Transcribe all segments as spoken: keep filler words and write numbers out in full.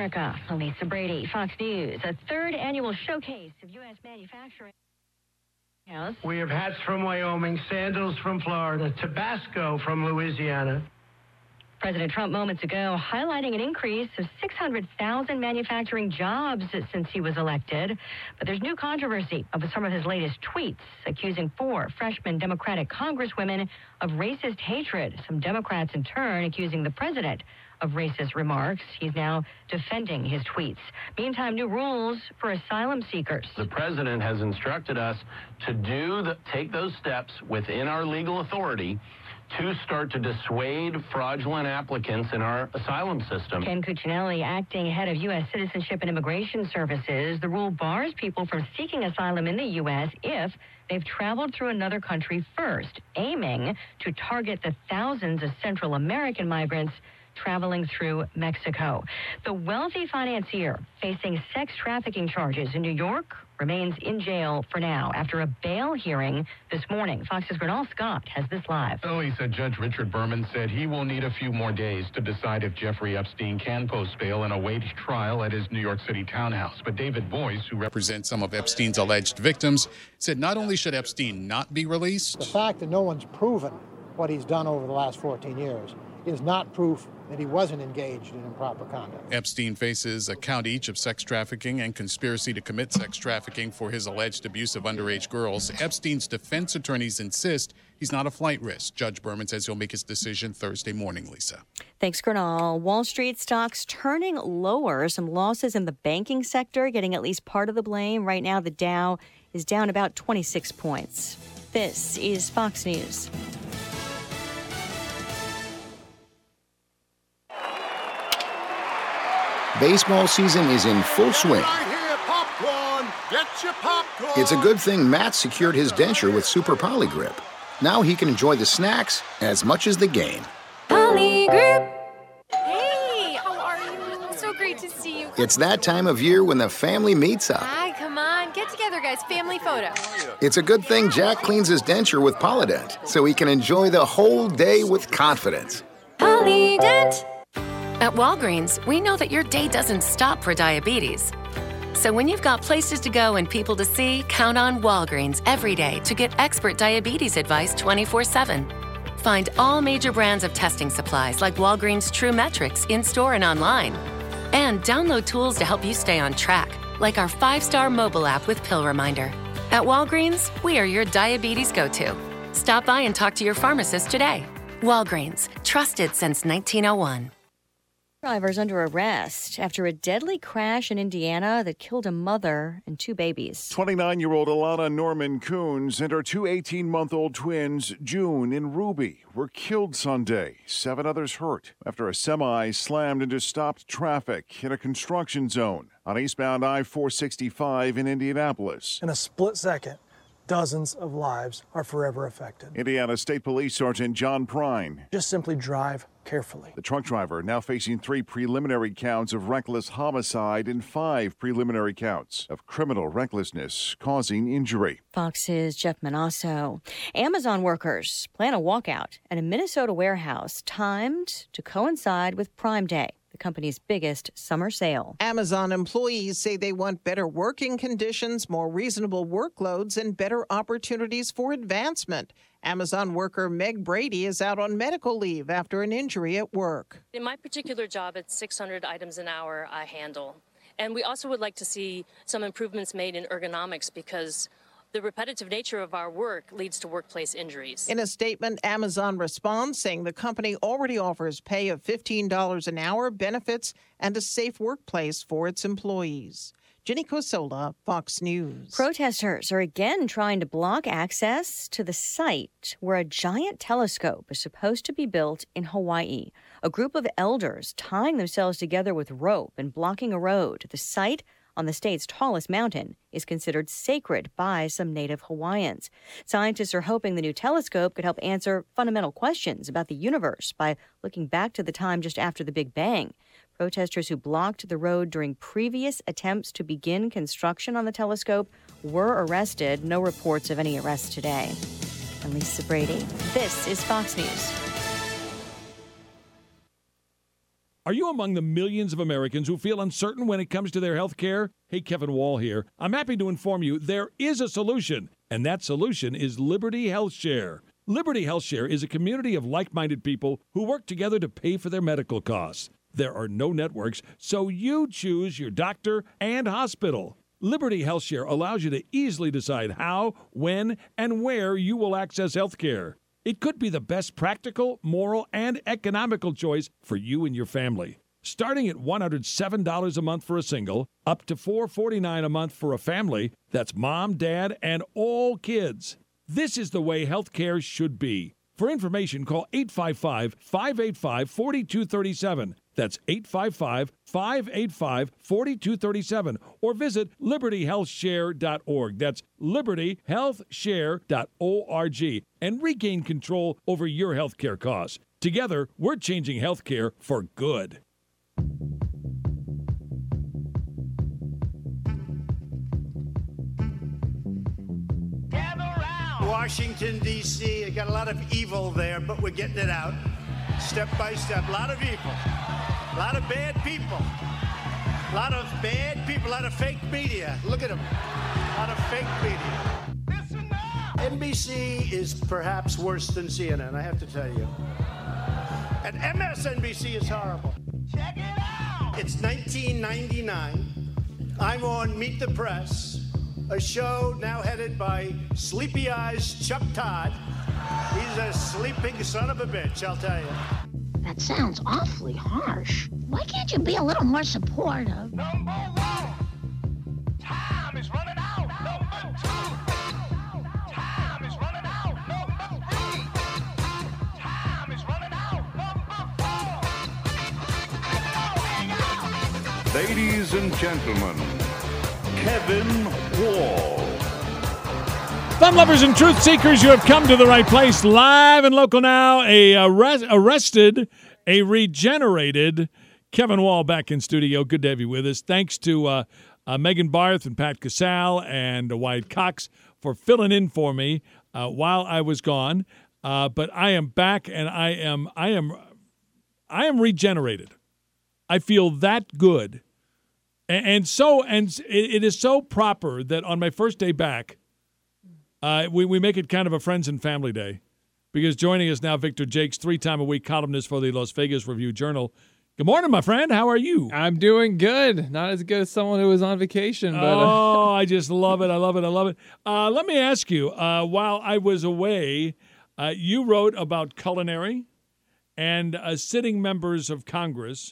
America. Lisa Brady, Fox News. A third annual showcase of U S manufacturing. We have hats from Wyoming, sandals from Florida, Tabasco from Louisiana. President Trump moments ago highlighting an increase of six hundred thousand manufacturing jobs since he was elected. But there's new controversy over some of his latest tweets, accusing four freshman Democratic congresswomen of racist hatred. Some Democrats, in turn, accusing the president of racist remarks. He's now defending his tweets. Meantime, new rules for asylum seekers. The president has instructed us to do the, take those steps within our legal authority to start to dissuade fraudulent applicants in our asylum system. Ken Cuccinelli, acting head of U S Citizenship and Immigration Services. The rule bars people from seeking asylum in the U S if they've traveled through another country first, aiming to target the thousands of Central American migrants traveling through Mexico. The wealthy financier facing sex trafficking charges in New York remains in jail for now after a bail hearing this morning. Fox's Gernal Scott has this live. Oh, he said Judge Richard Berman said he will need a few more days to decide if Jeffrey Epstein can post bail and await trial at his New York City townhouse. But David Boyce, who represents some of Epstein's alleged victims, said not only should Epstein not be released, the fact that no one's proven what he's done over the last fourteen years is not proof that he wasn't engaged in improper conduct. Epstein faces a count each of sex trafficking and conspiracy to commit sex trafficking for his alleged abuse of underage girls. Epstein's defense attorneys insist he's not a flight risk. Judge Berman says he'll make his decision Thursday morning, Lisa. Thanks, Gernal. Wall Street stocks turning lower. Some losses in the banking sector getting at least part of the blame. Right now, the Dow is down about twenty-six points. This is Fox News. Baseball season is in full swing. Right here, popcorn. Get your popcorn. It's a good thing Matt secured his denture with Super Polygrip. Now he can enjoy the snacks as much as the game. Polygrip. Hey, how are you? So great to see you. It's that time of year when the family meets up. Hi, come on. Get together, guys. Family photo. It's a good thing Jack cleans his denture with Polydent so he can enjoy the whole day with confidence. Polydent. At Walgreens, we know that your day doesn't stop for diabetes. So when you've got places to go and people to see, count on Walgreens every day to get expert diabetes advice twenty-four seven. Find all major brands of testing supplies like Walgreens True Metrics in-store and online. And download tools to help you stay on track, like our five-star mobile app with Pill Reminder. At Walgreens, we are your diabetes go-to. Stop by and talk to your pharmacist today. Walgreens, trusted since nineteen oh one. Drivers under arrest after a deadly crash in Indiana that killed a mother and two babies. twenty-nine-year-old Alana Norman Coons and her two eighteen-month-old twins, June and Ruby, were killed Sunday. Seven others hurt after a semi slammed into stopped traffic in a construction zone on eastbound I four sixty-five in Indianapolis. In a split second, dozens of lives are forever affected. Indiana State Police Sergeant John Prine. Just simply drive carefully. The truck driver now facing three preliminary counts of reckless homicide and five preliminary counts of criminal recklessness causing injury. Fox's Jeff Manasso. Amazon workers plan a walkout at a Minnesota warehouse timed to coincide with Prime Day, the company's biggest summer sale. Amazon employees say they want better working conditions, more reasonable workloads, and better opportunities for advancement. Amazon worker Meg Brady is out on medical leave after an injury at work. In my particular job, it's six hundred items an hour I handle. And we also would like to see some improvements made in ergonomics because the repetitive nature of our work leads to workplace injuries. In a statement, Amazon responds saying the company already offers pay of fifteen dollars an hour, benefits, and a safe workplace for its employees. Jenny Cosola, Fox News. Protesters are again trying to block access to the site where a giant telescope is supposed to be built in Hawaii. A group of elders tying themselves together with rope and blocking a road. The site on the state's tallest mountain is considered sacred by some native Hawaiians. Scientists are hoping the new telescope could help answer fundamental questions about the universe by looking back to the time just after the Big Bang. Protesters who blocked the road during previous attempts to begin construction on the telescope were arrested. No reports of any arrests today. I'm Lisa Brady. This is Fox News. Are you among the millions of Americans who feel uncertain when it comes to their health care? Hey, Kevin Wall here. I'm happy to inform you there is a solution, and that solution is Liberty Health Share. Liberty Health Share is a community of like-minded people who work together to pay for their medical costs. There are no networks, so you choose your doctor and hospital. Liberty Health Share allows you to easily decide how, when, and where you will access health care. It could be the best practical, moral, and economical choice for you and your family. Starting at one hundred seven dollars a month for a single, up to four hundred forty-nine dollars a month for a family, that's mom, dad, and all kids. This is the way health care should be. For information, call eight five five, five eight five, four two three seven. That's eight five five, five eight five, four two three seven. Or visit liberty health share dot org. That's liberty health share dot org. And regain control over your health care costs. Together, we're changing health care for good. Washington, D C I got a lot of evil there, but we're getting it out step by step. A lot of evil. A lot of bad people. A lot of bad people. A lot of fake media. Look at them. A lot of fake media. N B C is perhaps worse than C N N, I have to tell you. And M S N B C is horrible. Check it out. It's nineteen ninety-nine. I'm on Meet the Press, a show now headed by Sleepy Eyes Chuck Todd. He's a sleeping son of a bitch, I'll tell you. That sounds awfully harsh. Why can't you be a little more supportive? Number one, time is running out. Number two, time is running out. Number three, time is running out. Number four. Ladies and gentlemen, Kevin Wall. Fun lovers and truth seekers, you have come to the right place. Live and local now, a arrest, arrested, a regenerated Kevin Wall back in studio. Good to have you with us. Thanks to uh, uh, Megan Barth and Pat Casale and uh, Wyatt Cox for filling in for me uh, while I was gone. Uh, but I am back, and I am, I am, I am regenerated. I feel that good, and, and so, and it, it is so proper that on my first day back. Uh, we, we make it kind of a friends and family day because joining us now, Victor Jakes, three-time-a-week columnist for the Las Vegas Review-Journal. Good morning, my friend. How are you? I'm doing good. Not as good as someone who was on vacation. But uh... Oh, I just love it. I love it. I love it. Uh, let me ask you, uh, while I was away, uh, you wrote about culinary and uh, sitting members of Congress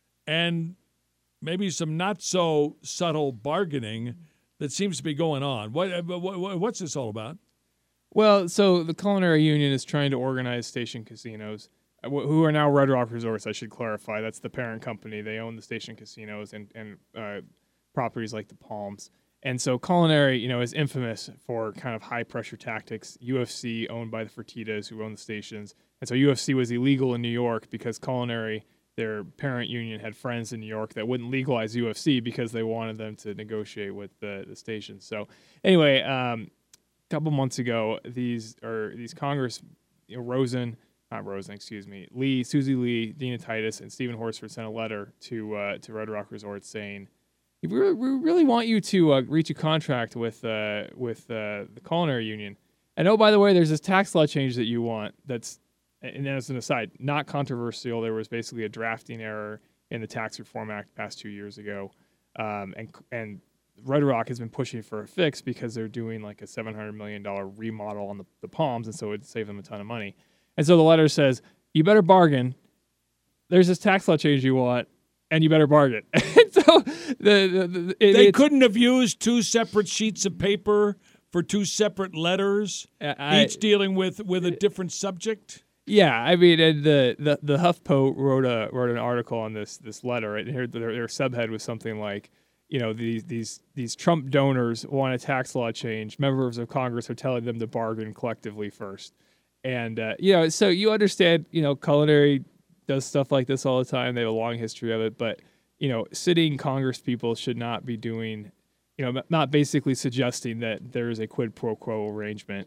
and maybe some not-so-subtle bargaining that seems to be going on. What, what what's this all about? Well, so the Culinary Union is trying to organize station casinos, who are now Red Rock Resorts, I should clarify. That's the parent company. They own the station casinos and, and uh, properties like the Palms. And so Culinary, you know, is infamous for kind of high-pressure tactics. U F C owned by the Fertittas, who own the stations. And so U F C was illegal in New York because Culinary, their parent union, had friends in New York that wouldn't legalize U F C because they wanted them to negotiate with the, the stations. So anyway, um, a couple months ago, these or these Congress, you know, Rosen, not Rosen, excuse me, Lee, Susie Lee, Dina Titus, and Stephen Horsford sent a letter to uh, to Red Rock Resorts saying, we really want you to uh, reach a contract with uh, with uh, the Culinary Union. And oh, by the way, there's this tax law change that you want that's, and as an aside, not controversial. There was basically a drafting error in the Tax Reform Act passed two years ago. Um, and and Red Rock has been pushing for a fix because they're doing like a seven hundred million dollars remodel on the, the Palms, and so it would save them a ton of money. And so the letter says, you better bargain. There's this tax law change you want, and you better bargain. So the, the, the it, they couldn't have used two separate sheets of paper for two separate letters, I, each dealing with, with a different subject. Yeah, I mean, and the the the HuffPo wrote a wrote an article on this this letter. And here their, their subhead was something like, you know, these these these Trump donors want a tax law change. Members of Congress are telling them to bargain collectively first, and uh, you know, so you understand, you know, Culinary does stuff like this all the time. They have a long history of it, but you know, sitting Congress people should not be doing, you know, not basically suggesting that there is a quid pro quo arrangement.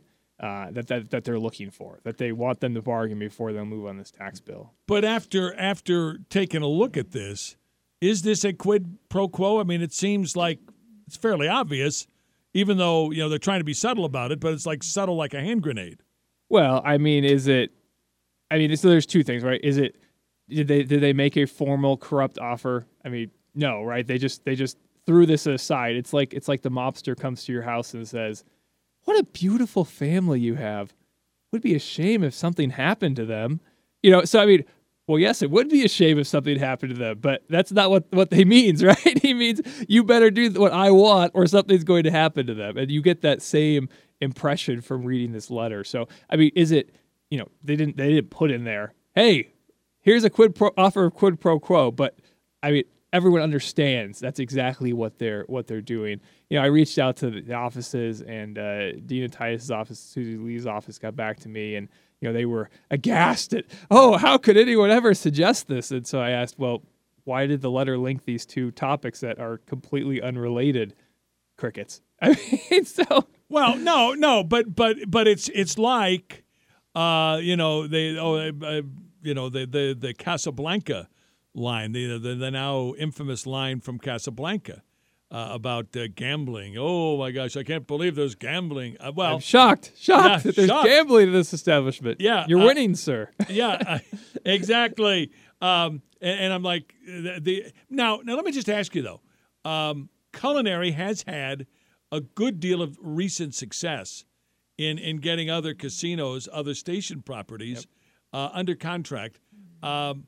uh, that, that that they're looking for, that they want them to bargain before they'll move on this tax bill. But after after taking a look at this, is this a quid pro quo? I mean, it seems like it's fairly obvious, even though, you know, they're trying to be subtle about it, but it's like subtle like a hand grenade. Well, I mean, is it – I mean, so there's two things, right? Is it – did they did they make a formal corrupt offer? I mean, no, right? They just they just threw this aside. It's like it's like the mobster comes to your house and says, "What a beautiful family you have. Would be a shame if something happened to them." You know, so I mean, well, yes, it would be a shame if something happened to them, but that's not what, what he means, right? He means you better do what I want or something's going to happen to them. And you get that same impression from reading this letter. So, I mean, is it, you know, they didn't they didn't put in there, hey, here's a quid pro offer of quid pro quo, but I mean, everyone understands that's exactly what they're what they're doing. You know, I reached out to the offices, and uh, Dina Titus's office, Susie Lee's office, got back to me, and you know they were aghast at, oh, how could anyone ever suggest this? And so I asked, well, why did the letter link these two topics that are completely unrelated? Crickets. I mean, so well, no, no, but but but it's it's like, uh, you know, they oh, uh, you know, the the the Casablanca line, the, the the now infamous line from Casablanca uh, about uh, gambling. Oh my gosh, I can't believe there's gambling. Uh, well, I'm shocked, shocked yeah, that there's shocked. gambling in this establishment. Yeah, you're uh, winning, sir. yeah, uh, exactly. Um, and, and I'm like, the, the now now let me just ask you though, um, Culinary has had a good deal of recent success in in getting other casinos, other station properties yep. uh, under contract. Um,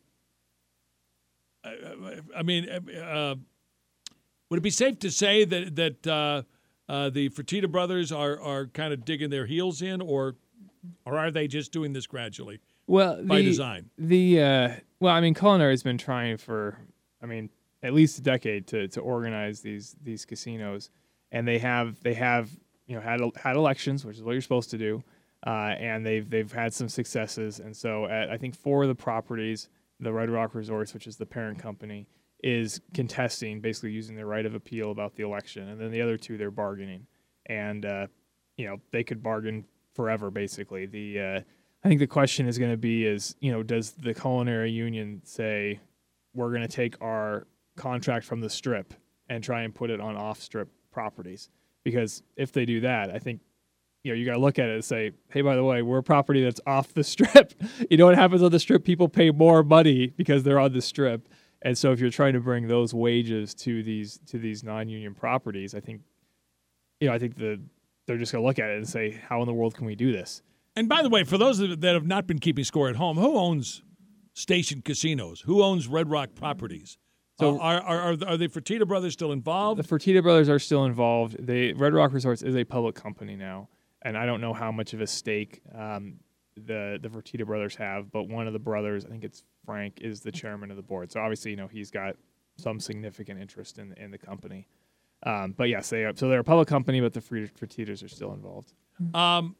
I mean, uh, would it be safe to say that that uh, uh, the Fertitta brothers are, are kind of digging their heels in, or or are they just doing this gradually? Well, by the, design. The uh, well, I mean, Culinary has been trying for, I mean, at least a decade to to organize these these casinos, and they have they have you know had had elections, which is what you're supposed to do, uh, and they've they've had some successes, and so at, I think four of the properties. The Red Rock Resorts, which is the parent company, is contesting, basically using their right of appeal about the election. And then the other two, they're bargaining. And, uh, you know, they could bargain forever, basically. The uh, I think the question is going to be is, you know, does the Culinary Union say, we're going to take our contract from the Strip and try and put it on off-Strip properties? Because if they do that, I think, you know, you got to look at it and say, hey, by the way, we're a property that's off the Strip. You know what happens on the Strip? People pay more money because they're on the Strip. And so if you're trying to bring those wages to these to these non-union properties, I think, you know, I think the they're just going to look at it and say, how in the world can we do this? And by the way, for those that have not been keeping score at home, who owns station casinos? Who owns Red Rock properties? So uh, are, are are are the Fertitta brothers still involved? The Fertitta brothers are still involved. They Red Rock Resorts is a public company now. And I don't know how much of a stake um, the the Fertitta brothers have, but one of the brothers, I think it's Frank, is the chairman of the board. So obviously, you know, he's got some significant interest in in the company. Um, but yes, they are, so they're a public company, but the Fertittas are still involved. Um,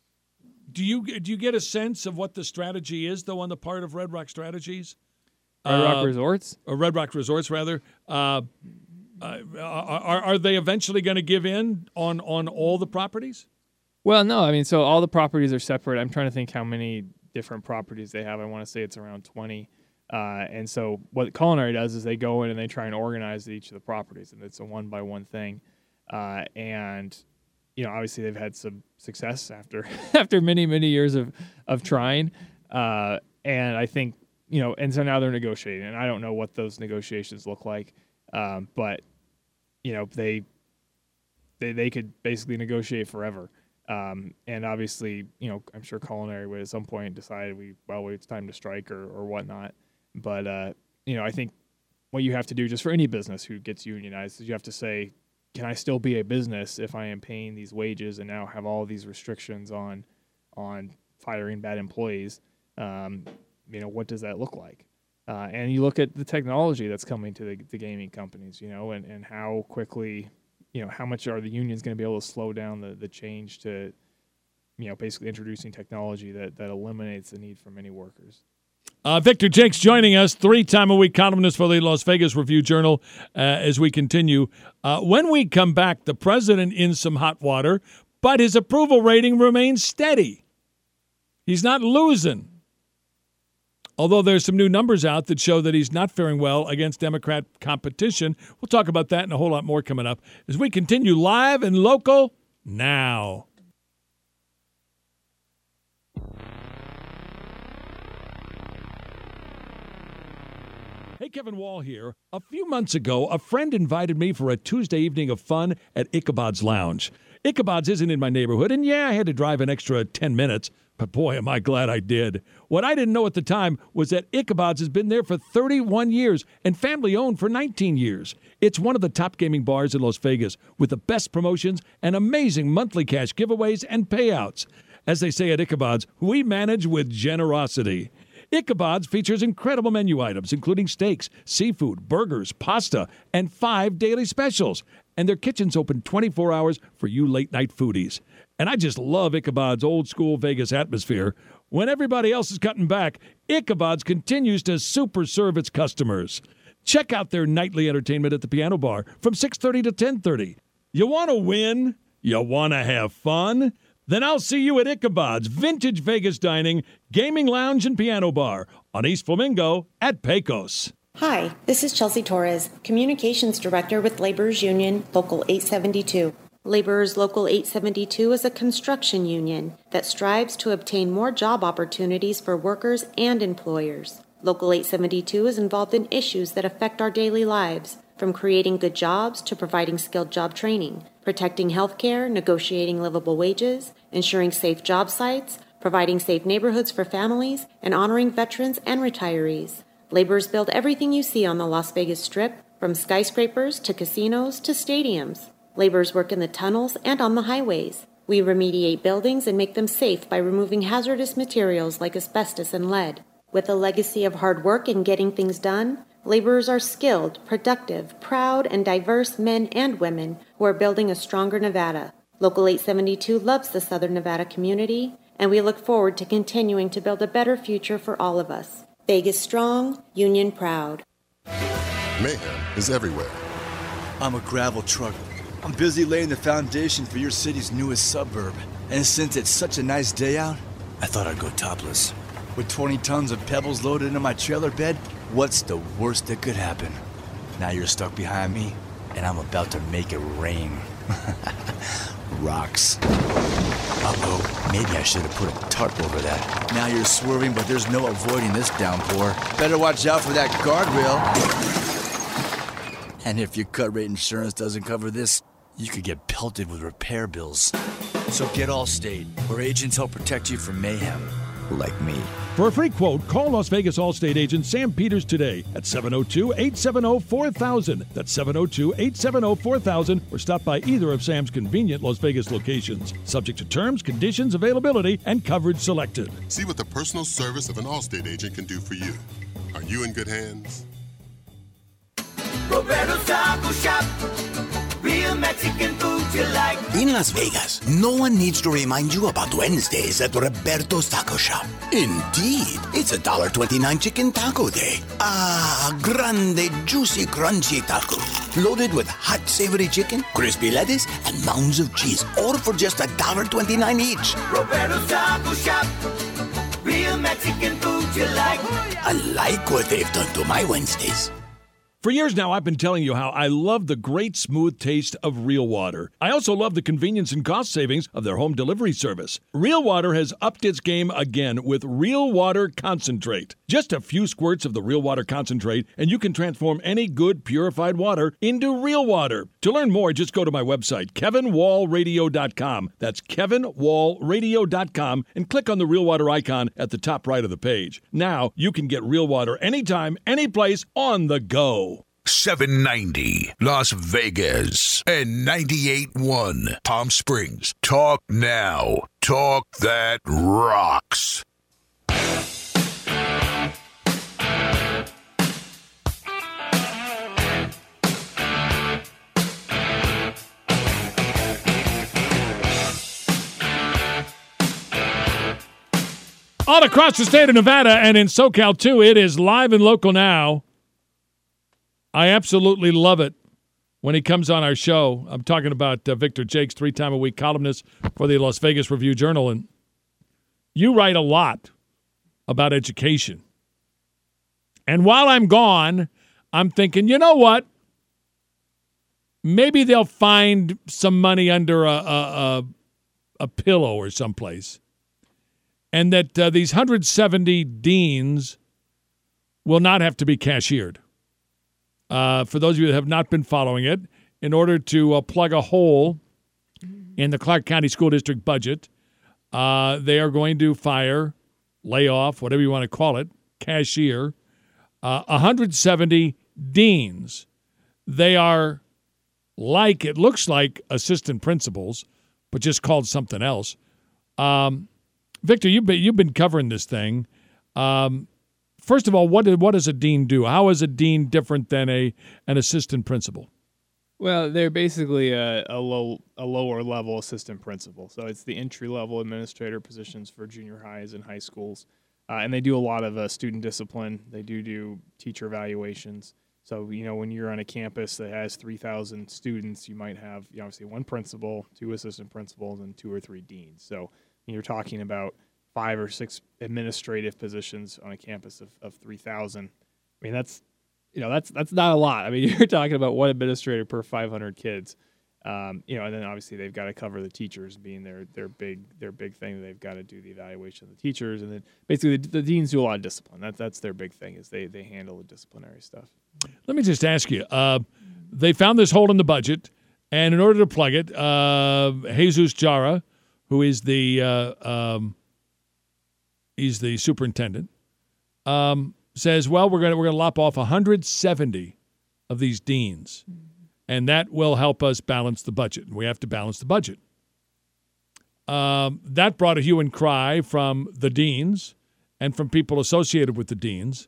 do you do you get a sense of what the strategy is, though, on the part of Red Rock Strategies? Red uh, Rock Resorts, or Red Rock Resorts, rather. Uh, uh, are are they eventually going to give in on on all the properties? Well, no, I mean, so all the properties are separate. I'm trying to think how many different properties they have. I want to say it's around twenty. Uh, and so what Culinary does is they go in and they try and organize each of the properties, and it's a one-by-one thing. Uh, and, you know, obviously they've had some success after after many, many years of, of trying. Uh, and I think, you know, and so now they're negotiating, and I don't know what those negotiations look like. Um, but, you know, they, they they could basically negotiate forever. Um, and obviously, you know, I'm sure Culinary would at some point decide we well, it's time to strike or, or whatnot. But, uh, you know, I think what you have to do just for any business who gets unionized is you have to say, can I still be a business if I am paying these wages and now have all these restrictions on on firing bad employees? Um, you know, what does that look like? Uh, and you look at the technology that's coming to the, the gaming companies, you know, and, and how quickly – you know, how much are the unions going to be able to slow down the, the change to, you know, basically introducing technology that, that eliminates the need for many workers? Uh, Victor Jenks joining us, three-time-a-week columnist for the Las Vegas Review-Journal, uh, as we continue. Uh, when we come back, the president in some hot water, but his approval rating remains steady. He's not losing. Although there's some new numbers out that show that he's not faring well against Democrat competition. We'll talk about that and a whole lot more coming up as we continue live and local now. Hey, Kevin Wall here. A few months ago, a friend invited me for a Tuesday evening of fun at Ichabod's Lounge. Ichabod's isn't in my neighborhood, and yeah, I had to drive an extra ten minutes, but boy, am I glad I did. What I didn't know at the time was that Ichabod's has been there for thirty-one years and family-owned for nineteen years. It's one of the top gaming bars in Las Vegas with the best promotions and amazing monthly cash giveaways and payouts. As they say at Ichabod's, we manage with generosity. Ichabod's features incredible menu items, including steaks, seafood, burgers, pasta, and five daily specials. And their kitchen's open twenty-four hours for you late-night foodies. And I just love Ichabod's old-school Vegas atmosphere. When everybody else is cutting back, Ichabod's continues to super serve its customers. Check out their nightly entertainment at the Piano Bar from six thirty to ten thirty. You want to win? You want to have fun? Then I'll see you at Ichabod's Vintage Vegas Dining, Gaming Lounge, and Piano Bar on East Flamingo at Pecos. Hi, this is Chelsea Torres, Communications Director with Laborers Union Local eight seventy-two. Laborers Local eight seventy-two is a construction union that strives to obtain more job opportunities for workers and employers. Local eight seventy-two is involved in issues that affect our daily lives, from creating good jobs to providing skilled job training, protecting health care, negotiating livable wages, ensuring safe job sites, providing safe neighborhoods for families, and honoring veterans and retirees. Laborers build everything you see on the Las Vegas Strip, from skyscrapers to casinos to stadiums. Laborers work in the tunnels and on the highways. We remediate buildings and make them safe by removing hazardous materials like asbestos and lead. With a legacy of hard work and getting things done, laborers are skilled, productive, proud, and diverse men and women who are building a stronger Nevada. Local eight seventy-two loves the Southern Nevada community, and we look forward to continuing to build a better future for all of us. Vegas strong, union proud. Mayhem is everywhere. I'm a gravel trucker. I'm busy laying the foundation for your city's newest suburb. And since it's such a nice day out, I thought I'd go topless. With twenty tons of pebbles loaded into my trailer bed, what's the worst that could happen? Now you're stuck behind me, and I'm about to make it rain. Rocks. Uh-oh, maybe I should have put a tarp over that. Now you're swerving, but there's no avoiding this downpour. Better watch out for that guardrail. And if your cut rate insurance doesn't cover this, you could get pelted with repair bills. So get Allstate, where agents help protect you from mayhem, like me. For a free quote, call Las Vegas Allstate agent Sam Peters today at seven oh two, eight seven oh, four thousand. That's seven oh two, eight seven oh, four thousand, or stop by either of Sam's convenient Las Vegas locations. Subject to terms, conditions, availability, and coverage selected. See what the personal service of an Allstate agent can do for you. Are you in good hands? Roberto's Taco Shop. Real Mexican food you like. In Las Vegas, no one needs to remind you about Wednesdays at Roberto's Taco Shop. Indeed, it's a one dollar twenty-nine chicken taco day. Ah, grande, juicy, crunchy taco. Loaded with hot, savory chicken, crispy lettuce, and mounds of cheese. All for just one dollar twenty-nine each. Roberto's Taco Shop. Real Mexican food you like. I like what they've done to my Wednesdays. For years now, I've been telling you how I love the great smooth taste of Real Water. I also love the convenience and cost savings of their home delivery service. Real Water has upped its game again with Real Water Concentrate. Just a few squirts of the Real Water Concentrate, and you can transform any good purified water into real water. To learn more, just go to my website, kevin wall radio dot com. That's kevin wall radio dot com, and click on the Real Water icon at the top right of the page. Now, you can get real water anytime, anyplace, on the go. seven ninety Las Vegas and ninety-eight point one Palm Springs. Talk now. Talk that rocks. All across the state of Nevada and in SoCal, too, it is live and local now. I absolutely love it. when he comes on our show. I'm talking about uh, Victor Jakes, three-time-a-week columnist for the Las Vegas Review-Journal. And you write a lot about education. And while I'm gone, I'm thinking, you know what? Maybe they'll find some money under a a, a, a pillow or someplace. And that uh, these one hundred seventy deans will not have to be cashiered. Uh, for those of you that have not been following it, in order to uh, plug a hole in the Clark County School District budget, uh, they are going to fire, lay off, whatever you want to call it, cashier, uh, one hundred seventy deans. They are like, it looks like assistant principals, but just called something else. Um, Victor, you've been, you've been covering this thing. Um, first of all, what what does a dean do? How is a dean different than a an assistant principal? Well, they're basically a, a low a lower level assistant principal. So it's the entry level administrator positions for junior highs and high schools, uh, and they do a lot of uh, student discipline. They do do teacher evaluations. So you know when you're on a campus that has three thousand students, you might have you know, obviously one principal, two assistant principals, and two or three deans. So you're talking about five or six administrative positions on a campus of, of three thousand. I mean, that's, you know, that's that's not a lot. I mean, you're talking about one administrator per five hundred kids. Um, you know, and then obviously they've got to cover the teachers being their their big their big thing. They've got to do the evaluation of the teachers, and then basically the, the deans do a lot of discipline. That's that's their big thing is they they handle the disciplinary stuff. Let me just ask you. Uh, they found this hole in the budget, and in order to plug it, uh, Jesus Jara, who is the uh, um, he's the superintendent, um, says, "Well, we're gonna we're gonna lop off one hundred seventy of these deans, and that will help us balance the budget. And we have to balance the budget." Um, that brought a hue and cry from the deans and from people associated with the deans.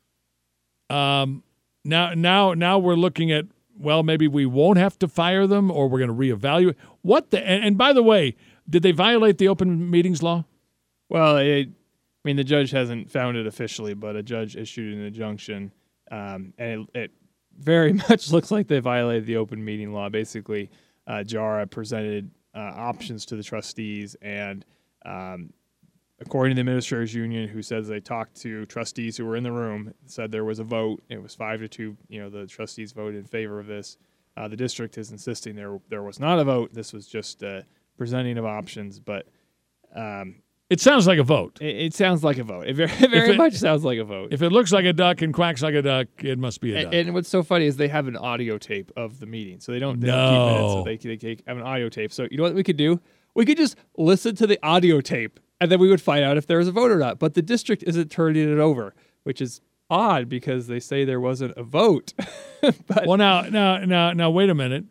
Um, now, now, now we're looking at, well, maybe we won't have to fire them, or we're going to reevaluate. What the? And, and by the way, did they violate the open meetings law? Well, it, I mean, the judge hasn't found it officially, but a judge issued an injunction, um, and it, it very much looks like they violated the open meeting law. Basically, uh, Jara presented uh, options to the trustees, and um, according to the administrators union, who says they talked to trustees who were in the room, said there was a vote. It was five to two. You know, the trustees voted in favor of this. Uh, the district is insisting there there was not a vote. This was just uh, presenting of options, but um, it sounds like a vote. It, it sounds like a vote. It very, very it, much sounds like a vote. If it looks like a duck and quacks like a duck, it must be a duck. And, and what's so funny is they have an audio tape of the meeting, so they don't, they no. don't keep minutes. So they, they have an audio tape. So you know what we could do? We could just listen to the audio tape, and then we would find out if there was a vote or not. But the district isn't turning it over, which is odd because they say there wasn't a vote. But well, now, now, now, now, wait a minute.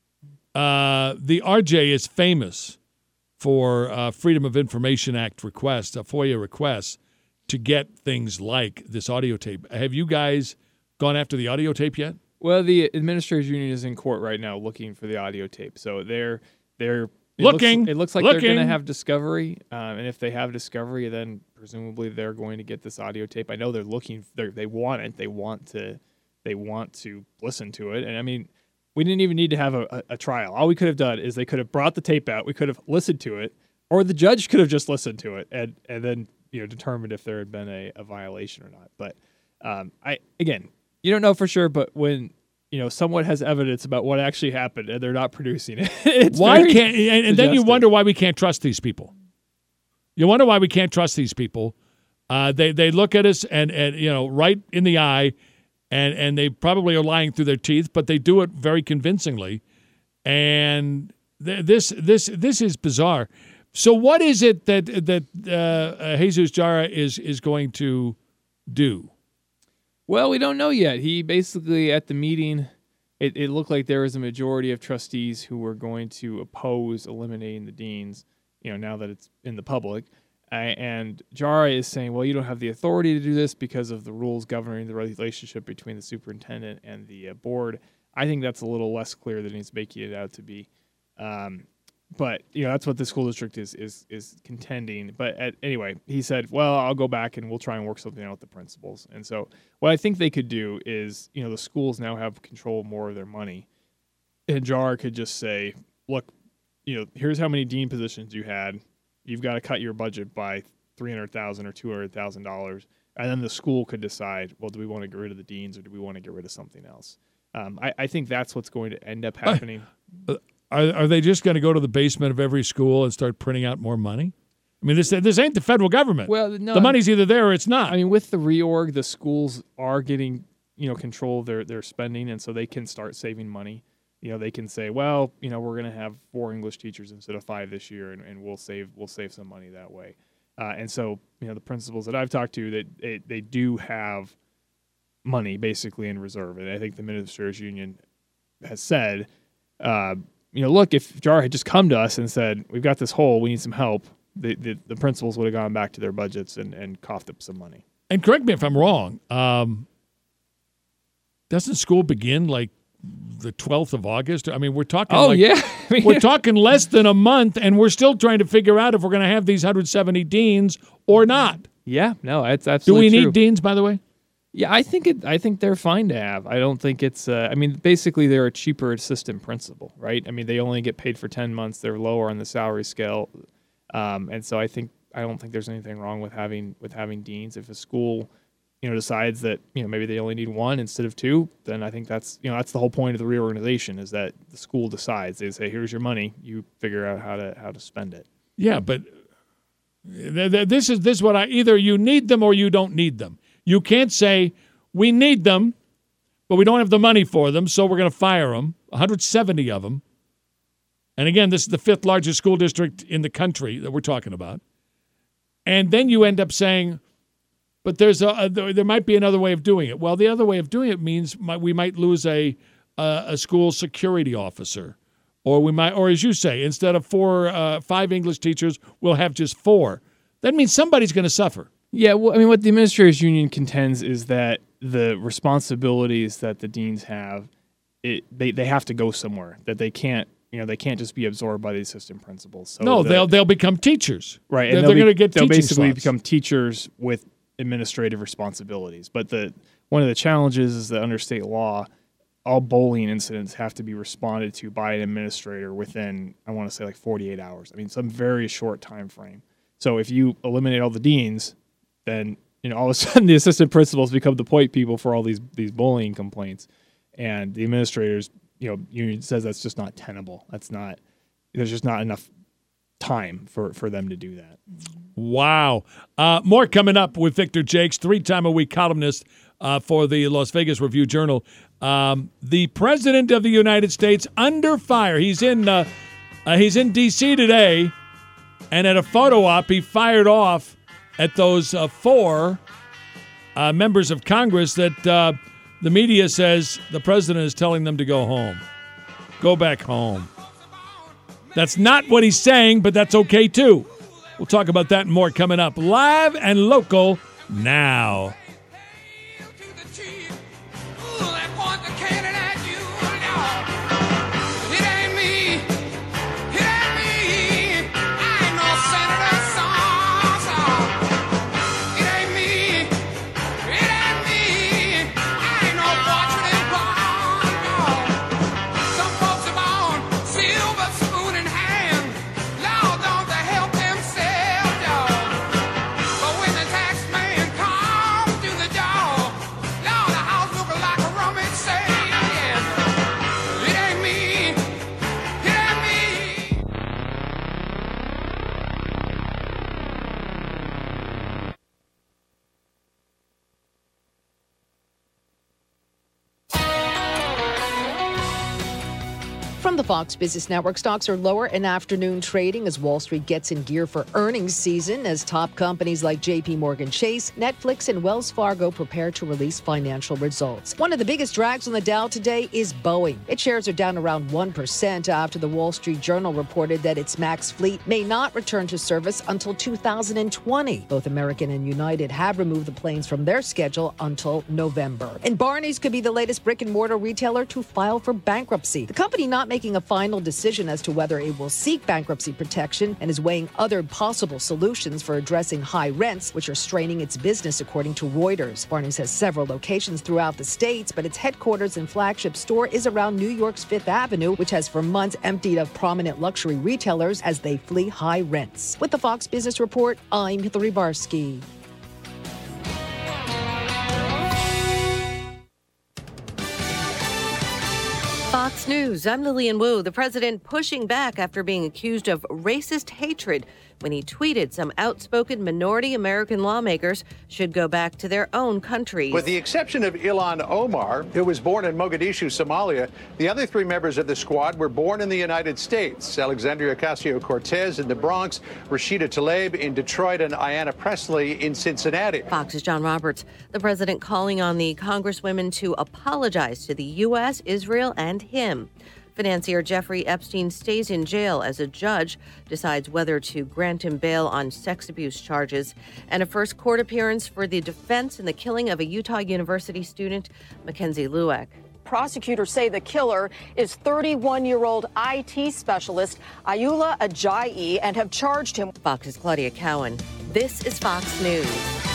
Uh, the R J is famous for uh, Freedom of Information Act requests, a FOIA requests, to get things like this audio tape. Have you guys gone after the audio tape yet? Well, the administrators union is in court right now looking for the audio tape. So they're they're it looking. Looks, it looks like looking. they're going to have discovery, um, and if they have discovery, then presumably they're going to get this audio tape. I know they're looking. They they want it. They want to. They want to listen to it. And I mean, we didn't even need to have a, a, a trial. All we could have done is they could have brought the tape out. We could have listened to it, or the judge could have just listened to it and and then you know determined if there had been a, a violation or not. But um, I again, you don't know for sure. But when you know someone has evidence about what actually happened and they're not producing it, it's why very can't? And, and then you wonder why we can't trust these people. You wonder why we can't trust these people. Uh, they they look at us and and you know right in the eye. And and they probably are lying through their teeth, but they do it very convincingly. And th- this this this is bizarre. So what is it that that uh, Jesus Jara is is going to do? Well, we don't know yet. He basically at the meeting, it, it looked like there was a majority of trustees who were going to oppose eliminating the deans. You know, now that it's in the public. Uh, and Jara is saying, well, you don't have the authority to do this because of the rules governing the relationship between the superintendent and the uh, board. I think that's a little less clear than he's making it out to be. Um, but, you know, that's what the school district is is is contending. But at, anyway, he said, well, I'll go back and we'll try and work something out with the principals. And so what I think they could do is, you know, the schools now have control more of their money. and J A R could just say, look, you know, here's how many dean positions you had. You've got to cut your budget by three hundred thousand dollars or two hundred thousand dollars. And then the school could decide, well, do we want to get rid of the deans or do we want to get rid of something else? Um, I, I think that's what's going to end up happening. Uh, are, are they just going to go to the basement of every school and start printing out more money? I mean, this this ain't the federal government. Well, no, the money's either there or it's not. I mean, with the reorg, the schools are getting, you know, control of their, their spending, and so they can start saving money. You know, they can say, well, you know, we're going to have four English teachers instead of five this year, and, and we'll save we'll save some money that way. Uh, and so, you know, the principals that I've talked to, that they, they do have money basically in reserve, and I think the Administrators Union has said, uh, you know, look, if J A R had just come to us and said, we've got this hole, we need some help, the the, the principals would have gone back to their budgets and, and coughed up some money. And correct me if I'm wrong. Um, doesn't school begin like the twelfth of August? I mean, we're talking oh, like, yeah. I mean, we're yeah. talking less than a month, and we're still trying to figure out if we're going to have these one hundred seventy deans or not. Yeah, no, it's Do absolutely we true. need deans, by the way? Yeah, I think it. I think they're fine to have. I don't think it's. Uh, I mean, basically, they're a cheaper assistant principal, right? I mean, they only get paid for ten months. They're lower on the salary scale, um, and so I think I don't think there's anything wrong with having with having deans. If a school, you know, decides that you know maybe they only need one instead of two, then I think that's you know that's the whole point of the reorganization is that the school decides. They say, here's your money. You figure out how to how to spend it. Yeah, but th- th- this is this is what I either you need them or you don't need them. You can't say, we need them, but we don't have the money for them, so we're going to fire them, one hundred seventy of them. And again, this is the fifth largest school district in the country that we're talking about. And then you end up saying, but there's a, a there might be another way of doing it. Well, the other way of doing it means we might lose a a, a school security officer. Or we might, or as you say, instead of four, uh, five English teachers, we'll have just four. That means somebody's going to suffer. Yeah, well, I mean, what the Administrators Union contends is that the responsibilities that the deans have, it they, they have to go somewhere. That they can't, you know, they can't just be absorbed by the assistant principals. So no, the, they'll they'll become teachers. Right, they're, and they're be, going to get they'll teaching basically slots. become teachers with administrative responsibilities. But the one of the challenges is that under state law, all bullying incidents have to be responded to by an administrator within, I want to say, like forty-eight hours. I mean, some very short time frame. So if you eliminate all the deans, then you know all of a sudden the assistant principals become the point people for all these these bullying complaints, and the administrators, you know, union says that's just not tenable. That's not. There's just not enough time for, for them to do that. Wow. Uh, more coming up with Victor Jakes, three-time-a-week columnist uh, for the Las Vegas Review-Journal. Um, the President of the United States under fire. He's in uh, uh, he's in D C today, and at a photo op, he fired off at those uh, four uh, members of Congress that uh, the media says the president is telling them to go home. Go back home. That's not what he's saying, but that's okay, too. We'll talk about that and more coming up live and local now. From the Fox Business Network, stocks are lower in afternoon trading as Wall Street gets in gear for earnings season as top companies like J P Morgan Chase, Netflix, and Wells Fargo prepare to release financial results. One of the biggest drags on the Dow today is Boeing. Its shares are down around one percent after the Wall Street Journal reported that its MAX fleet may not return to service until two thousand twenty. Both American and United have removed the planes from their schedule until November. And Barney's could be the latest brick-and-mortar retailer to file for bankruptcy. The company not making a final decision as to whether it will seek bankruptcy protection and is weighing other possible solutions for addressing high rents, which are straining its business, according to Reuters. Barneys has several locations throughout the states, but its headquarters and flagship store is around New York's Fifth Avenue, which has for months emptied of prominent luxury retailers as they flee high rents. With the Fox Business Report, I'm Hillary Barsky. Fox News, I'm Lillian Wu. The president pushing back after being accused of racist hatred when he tweeted some outspoken minority American lawmakers should go back to their own countries. With the exception of Ilhan Omar, who was born in Mogadishu, Somalia, the other three members of the squad were born in the United States. Alexandria Ocasio-Cortez in the Bronx, Rashida Tlaib in Detroit, and Ayanna Pressley in Cincinnati. Fox's John Roberts. The president calling on the congresswomen to apologize to the U S, Israel, and him. Financier Jeffrey Epstein stays in jail as a judge decides whether to grant him bail on sex abuse charges. And a first court appearance for the defense in the killing of a Utah University student, Mackenzie Lueck. Prosecutors say the killer is thirty-one-year-old I T specialist Ayoola Ajayi and have charged him. Fox's Claudia Cowan. This is Fox News.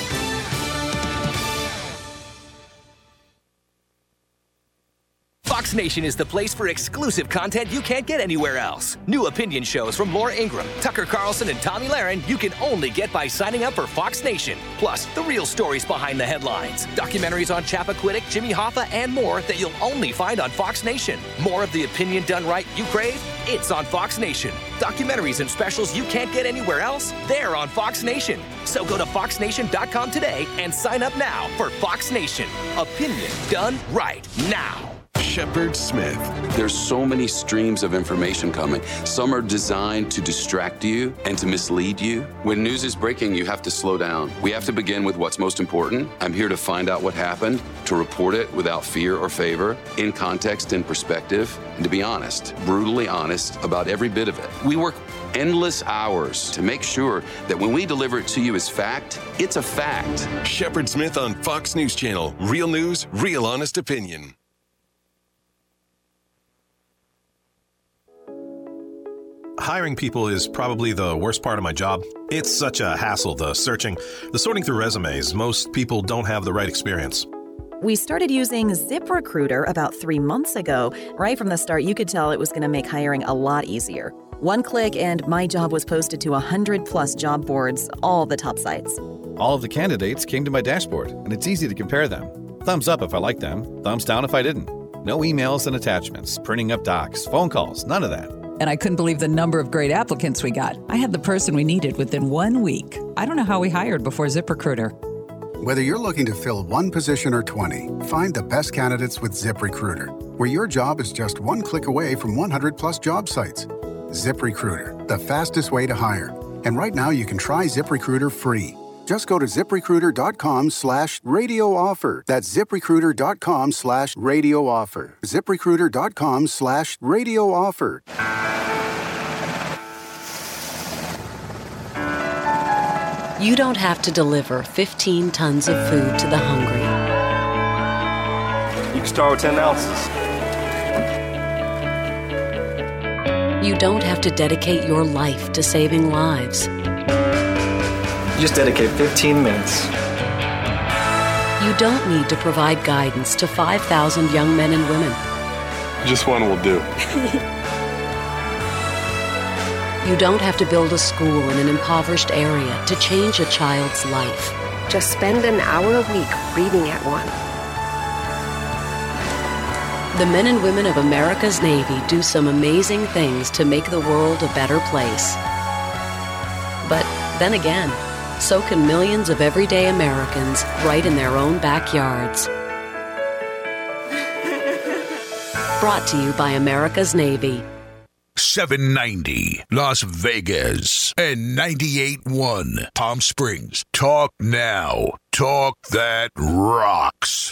Fox Nation is the place for exclusive content you can't get anywhere else. New opinion shows from Laura Ingraham, Tucker Carlson, and Tommy Lahren you can only get by signing up for Fox Nation. Plus, the real stories behind the headlines, documentaries on Chappaquiddick, Jimmy Hoffa, and more that you'll only find on Fox Nation. More of the opinion done right you crave? It's on Fox Nation. Documentaries and specials you can't get anywhere else? They're on Fox Nation. So go to fox nation dot com today and sign up now for Fox Nation. Opinion done right now. Shepard Smith. There's so many streams of information coming. Some are designed to distract you and to mislead you. When news is breaking, you have to slow down. We have to begin with what's most important. I'm here to find out what happened, to report it without fear or favor, in context and perspective, and to be honest, brutally honest about every bit of it. We work endless hours to make sure that when we deliver it to you as fact, it's a fact. Shepard Smith on Fox News Channel. Real news, real honest opinion. Hiring people is probably the worst part of my job. It's such a hassle, the searching, the sorting through resumes. Most people don't have the right experience. We started using ZipRecruiter about three months ago. Right from the start, you could tell it was going to make hiring a lot easier. One click and my job was posted to one hundred plus job boards, all the top sites. All of the candidates came to my dashboard, and it's easy to compare them. Thumbs up if I liked them, thumbs down if I didn't. No emails and attachments, printing up docs, phone calls, none of that. And I couldn't believe the number of great applicants we got. I had the person we needed within one week. I don't know how we hired before ZipRecruiter. Whether you're looking to fill one position or twenty, find the best candidates with ZipRecruiter, where your job is just one click away from one hundred plus job sites. ZipRecruiter, the fastest way to hire. And right now you can try ZipRecruiter free. Just go to ZipRecruiter.com slash radio offer. That's ZipRecruiter.com slash radio offer. ZipRecruiter.com slash radio offer. You don't have to deliver fifteen tons of food to the hungry. You can start with ten ounces. You don't have to dedicate your life to saving lives. You just dedicate fifteen minutes. You don't need to provide guidance to five thousand young men and women. Just one will do. You don't have to build a school in an impoverished area to change a child's life. Just spend an hour a week reading at one. The men and women of America's Navy do some amazing things to make the world a better place. But then again, so can millions of everyday Americans right in their own backyards. Brought to you by America's Navy. seven ninety Las Vegas and ninety-eight point one Palm Springs. Talk now. Talk that rocks.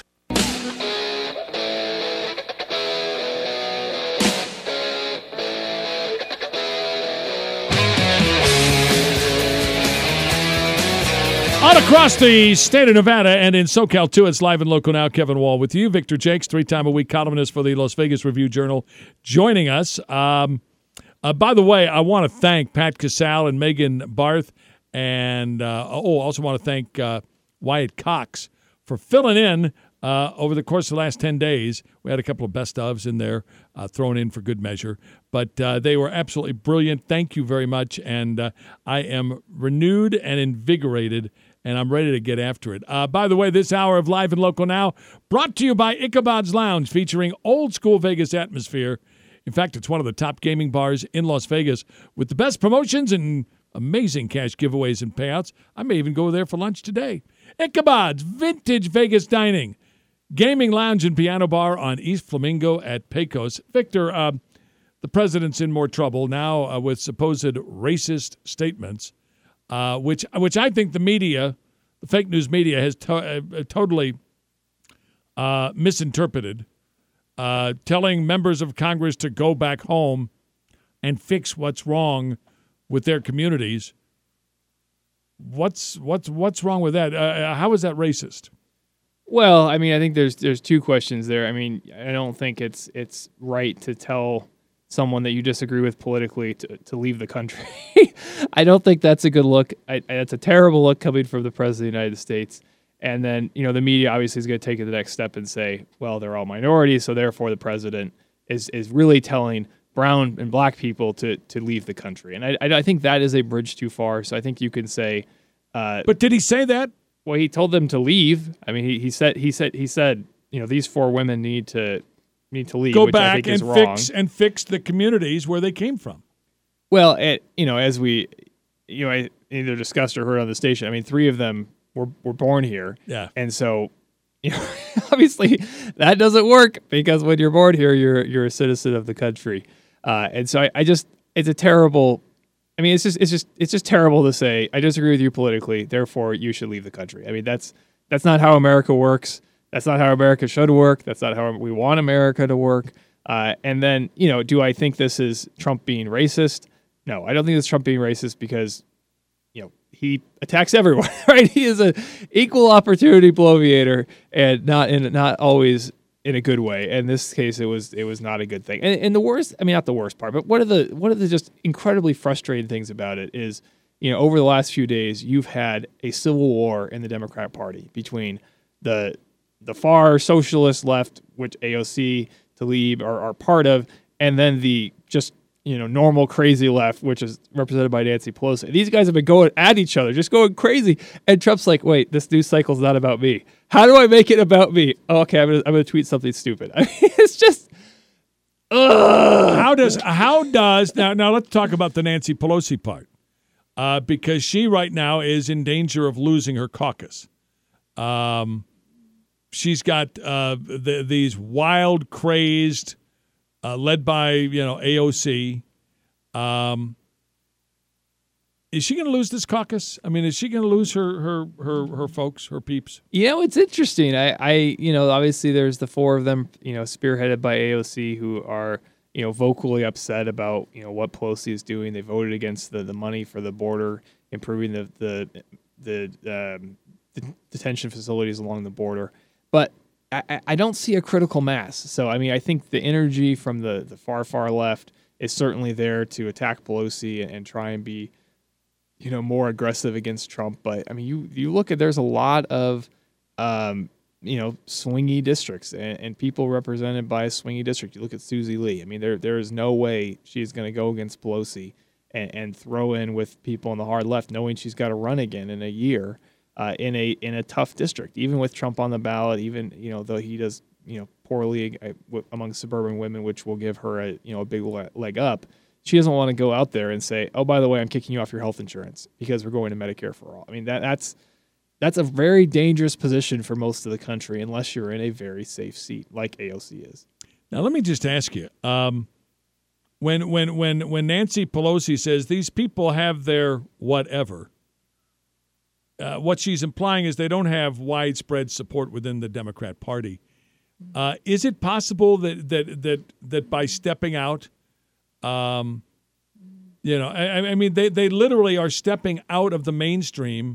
All across the state of Nevada and in SoCal, too, it's live and local now. Kevin Wall with you. Victor Jakes, three-time-a-week columnist for the Las Vegas Review-Journal, joining us. Um, uh, by the way, I want to thank Pat Casale and Megan Barth, and uh, oh, also want to thank uh, Wyatt Cox for filling in uh, over the course of the last ten days. We had a couple of best-ofs in there uh, thrown in for good measure, but uh, they were absolutely brilliant. Thank you very much, and uh, I am renewed and invigorated, and I'm ready to get after it. Uh, by the way, this hour of Live and Local Now brought to you by Ichabod's Lounge, featuring old-school Vegas atmosphere. In fact, it's one of the top gaming bars in Las Vegas with the best promotions and amazing cash giveaways and payouts. I may even go there for lunch today. Ichabod's Vintage Vegas Dining, gaming lounge and piano bar on East Flamingo at Pecos. Victor, uh, the president's in more trouble now uh, with supposed racist statements. Uh, which which I think the media, the fake news media, has to, uh, totally uh, misinterpreted, uh, telling members of Congress to go back home and fix what's wrong with their communities. What's what's what's wrong with that? Uh, how is that racist? Well, I mean, I think there's there's two questions there. I mean, I don't think it's it's right to tell someone that you disagree with politically to, to leave the country. I don't think that's a good look. I, it's a terrible look coming from the President of the United States. And then, you know, the media obviously is going to take it the next step and say, well, they're all minorities, so therefore the president is is really telling brown and black people to to leave the country. And I, I think that is a bridge too far. So I think you can say... Uh, but did he say that? Well, he told them to leave. I mean, he, he said, he said, he said, you know, these four women need to... need to leave, go which back I think and is wrong. fix and fix the communities where they came from. Well, it, you know, as we, you know, I either discussed or heard on the station, I mean, three of them were were born here, yeah, and so, you know, obviously that doesn't work because when you're born here, you're you're a citizen of the country, uh, and so I, I just, it's a terrible. I mean, it's just it's just it's just terrible to say I disagree with you politically, therefore you should leave the country. I mean, that's that's not how America works. That's not how America should work. That's not how we want America to work. Uh, and then, you know, do I think this is Trump being racist? No, I don't think it's Trump being racist because, you know, he attacks everyone, right? He is a equal opportunity bloviator and not in not always in a good way. In this case, it was it was not a good thing. And, and the worst, I mean, not the worst part, but one of the one of the just incredibly frustrating things about it is, you know, over the last few days, you've had a civil war in the Democrat Party between the the far socialist left, which A O C, Tlaib are, are part of, and then the just, you know, normal crazy left, which is represented by Nancy Pelosi. These guys have been going at each other, just going crazy. And Trump's like, wait, this news cycle's not about me. How do I make it about me? Oh, okay, I'm gonna I'm gonna tweet something stupid. I mean, it's just ugh. How does how does now now let's talk about the Nancy Pelosi part. Uh, because she right now is in danger of losing her caucus. Um She's got uh, the, these wild, crazed, uh, led by, you know, A O C. Um, is she going to lose this caucus? I mean, is she going to lose her, her her her folks, her peeps? You know, it's interesting. I, I, you know, obviously there's the four of them, you know, spearheaded by A O C, who are, you know, vocally upset about, you know, what Pelosi is doing. They voted against the, the money for the border, improving the the the, um, the detention facilities along the border. But I, I don't see a critical mass. So, I mean, I think the energy from the, the far, far left is certainly there to attack Pelosi and, and try and be, you know, more aggressive against Trump. But, I mean, you, you look at, there's a lot of, um, you know, swingy districts and, and people represented by a swingy district. You look at Susie Lee. I mean, there there is no way she's going to go against Pelosi and, and throw in with people on the hard left, knowing she's got to run again in a year. Uh, in a in a tough district, even with Trump on the ballot, even, you know, though he does, you know, poorly uh, w- among suburban women, which will give her a, you know, a big le- leg up, she doesn't want to go out there and say, oh, by the way, I'm kicking you off your health insurance because we're going to Medicare for all. I mean, that that's that's a very dangerous position for most of the country unless you're in a very safe seat like A O C is. Now, let me just ask you, um, when when when when Nancy Pelosi says these people have their whatever. Uh, what she's implying is they don't have widespread support within the Democrat Party. Uh, is it possible that that that that by stepping out, um, you know, I, I mean, they, they literally are stepping out of the mainstream.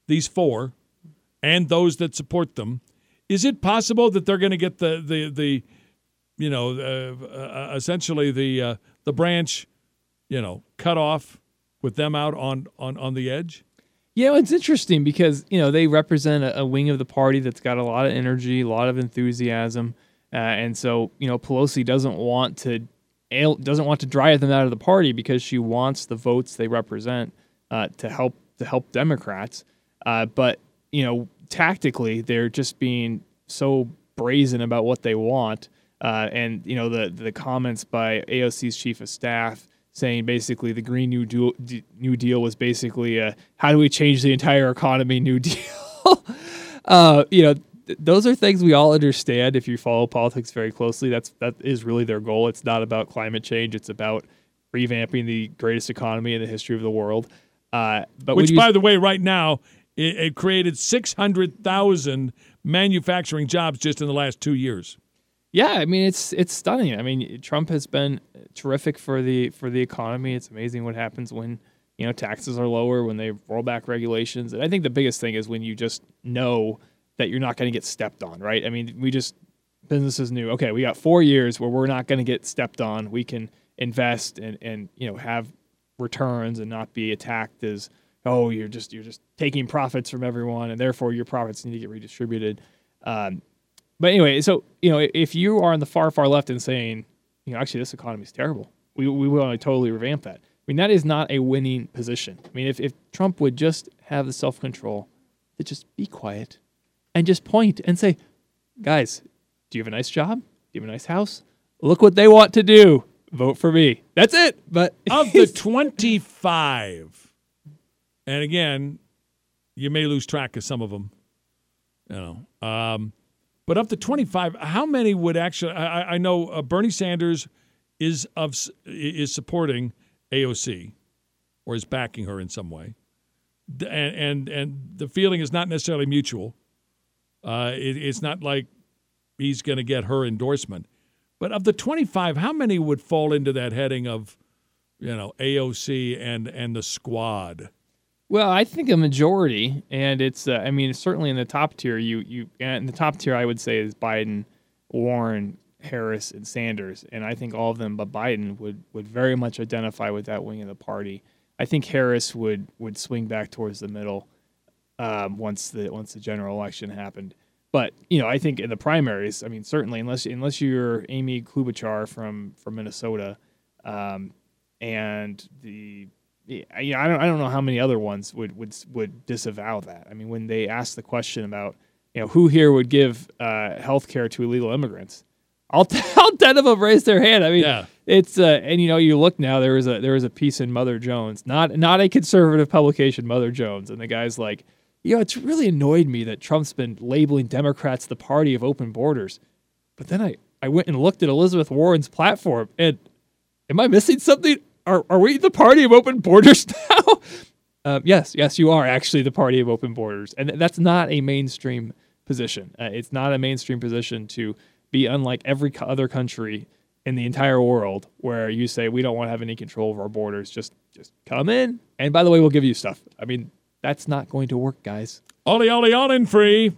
these four, and those that support them, is it possible that they're going to get the the the you know uh, uh, essentially the uh, the branch, you know, cut off with them out on, on, on the edge? Yeah, it's interesting because, you know, they represent a, a wing of the party that's got a lot of energy, a lot of enthusiasm, uh, and so, you know, Pelosi doesn't want to doesn't want to drive them out of the party because she wants the votes they represent uh, to help to help Democrats. Uh, but you know, tactically, they're just being so brazen about what they want, uh, and you know, the the comments by A O C's chief of staff saying basically the Green New Deal, New Deal was basically a, how do we change the entire economy New Deal? uh, you know, th- those are things we all understand if you follow politics very closely. That's that is really their goal. It's not about climate change. It's about revamping the greatest economy in the history of the world. Uh, but Which, you, by the way, right now, it, it created six hundred thousand manufacturing jobs just in the last two years. Yeah, I mean, it's it's stunning. I mean, Trump has been terrific for the for the economy. It's amazing what happens when, you know, taxes are lower, when they roll back regulations. And I think the biggest thing is when you just know that you're not going to get stepped on, right? I mean, we just, businesses knew, okay, we got four years where we're not going to get stepped on. We can invest and, and, you know, have returns and not be attacked as, oh, you're just you're just taking profits from everyone, and therefore your profits need to get redistributed. Um, But anyway, so, you know, if you are on the far, far left and saying, you know, actually this economy is terrible, we we want to totally revamp that. I mean, that is not a winning position. I mean, if, if Trump would just have the self-control to just be quiet and just point and say, guys, do you have a nice job? Do you have a nice house? Look what they want to do. Vote for me. That's it. But of the twenty-five, and again, you may lose track of some of them, you know, um, but of the twenty-five, how many would actually? I, I know uh, Bernie Sanders is of is supporting A O C, or is backing her in some way, and and and the feeling is not necessarily mutual. Uh, it, it's not like he's going to get her endorsement. But of the twenty-five, how many would fall into that heading of, you know, A O C and and the squad? Well, I think a majority, and it's, uh, I mean, certainly in the top tier, you, you, in the top tier, I would say is Biden, Warren, Harris, and Sanders. And I think all of them, but Biden would, would very much identify with that wing of the party. I think Harris would, would swing back towards the middle um, once the, once the general election happened. But, you know, I think in the primaries, I mean, certainly, unless, unless you're Amy Klobuchar from, from Minnesota, um, and the, Yeah, I don't. I don't know how many other ones would, would would disavow that. I mean, when they asked the question about, you know, who here would give uh, health care to illegal immigrants, all, t- all ten of them raised their hand. I mean, yeah. it's uh, and you know, you look now. There was a there was a piece in Mother Jones, not not a conservative publication, Mother Jones, and the guy's like, you know, it's really annoyed me that Trump's been labeling Democrats the party of open borders, but then I I went and looked at Elizabeth Warren's platform, and am I missing something? Are are we the party of open borders now? uh, yes, yes, you are actually the party of open borders. And that's not a mainstream position. Uh, it's not a mainstream position to be unlike every co- other country in the entire world where you say we don't want to have any control of our borders. Just just come in. And by the way, we'll give you stuff. I mean, that's not going to work, guys. Ollie, ollie, all in free.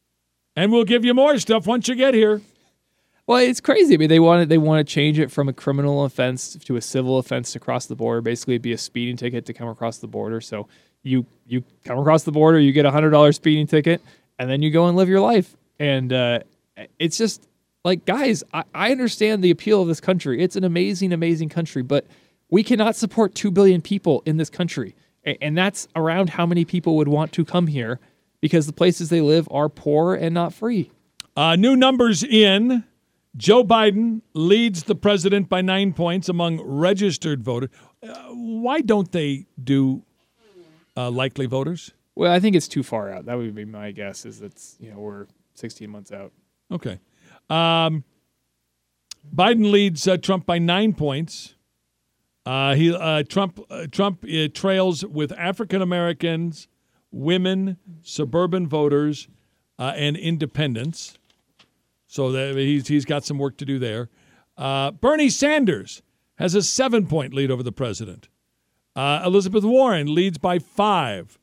And we'll give you more stuff once you get here. Well, it's crazy. I mean, they want to, they want to change it from a criminal offense to a civil offense to cross the border. Basically, it'd be a speeding ticket to come across the border. So you you come across the border, you get a one hundred dollars speeding ticket, and then you go and live your life. And uh, it's just like, guys, I, I understand the appeal of this country. It's an amazing, amazing country, but we cannot support two billion people in this country. And that's around how many people would want to come here because the places they live are poor and not free. Uh, new numbers in. Joe Biden leads the president by nine points among registered voters. Uh, why don't they do uh, likely voters? Well, I think it's too far out. That would be my guess. Is it's you know we're sixteen months out. Okay, um, Biden leads uh, Trump by nine points. Uh, he uh, Trump uh, Trump uh, trails with African Americans, women, suburban voters, uh, and independents. So that he's he's got some work to do there. Uh, Bernie Sanders has a seven-point lead over the president. Uh, Elizabeth Warren leads by five.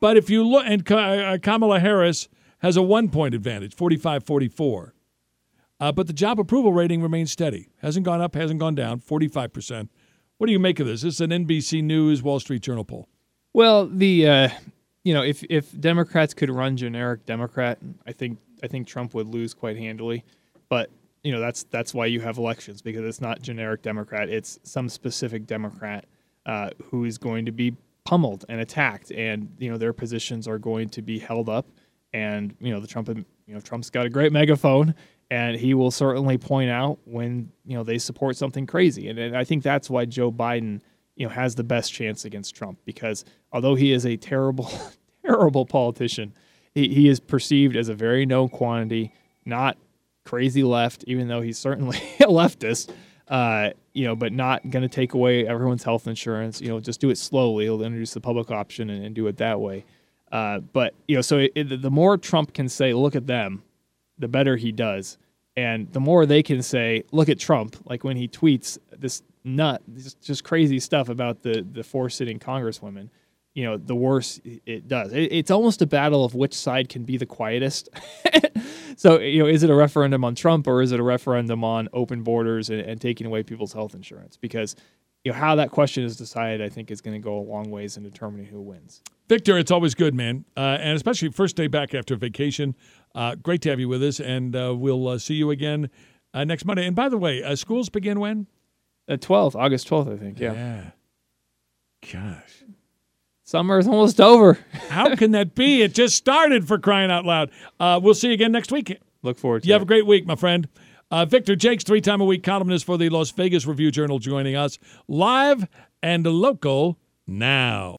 But if you look, and Kamala Harris has a one-point advantage, forty-five forty-four. Uh, but the job approval rating remains steady. Hasn't gone up, hasn't gone down, forty-five percent. What do you make of this? This is an N B C News, Wall Street Journal poll. Well, the uh, you know, if if Democrats could run generic Democrat, I think I think Trump would lose quite handily. But you know, that's that's why you have elections, because it's not generic Democrat. It's some specific Democrat uh, who is going to be pummeled and attacked, and you know their positions are going to be held up. And you know, the Trump, you know, Trump's got a great megaphone, and he will certainly point out when you know they support something crazy. And, and I think that's why Joe Biden, you know, has the best chance against Trump, because although he is a terrible, terrible politician, he, he is perceived as a very known quantity, not crazy left, even though he's certainly a leftist. Uh, you know, but not going to take away everyone's health insurance. You know, just do it slowly. He'll introduce the public option and, and do it that way. Uh, but, you know, so it, it, the more Trump can say, look at them, the better he does. And the more they can say, look at Trump, like when he tweets this nut, this just crazy stuff about the, the four sitting congresswomen, you know, the worse it does. It, it's almost a battle of which side can be the quietest. So, you know, is it a referendum on Trump, or is it a referendum on open borders and, and taking away people's health insurance? Because, you know, how that question is decided, I think, is going to go a long ways in determining who wins. Victor, it's always good, man, uh, and especially first day back after vacation. Uh, great to have you with us, and uh, we'll uh, see you again uh, next Monday. And by the way, uh, schools begin when? The twelfth, August twelfth, I think, yeah. Yeah. Gosh. Summer is almost over. How can that be? It just started, for crying out loud. Uh, we'll see you again next week. Look forward to you it. You have a great week, my friend. Uh, Victor Jakes, three-time-a-week columnist for the Las Vegas Review-Journal, joining us live and local now.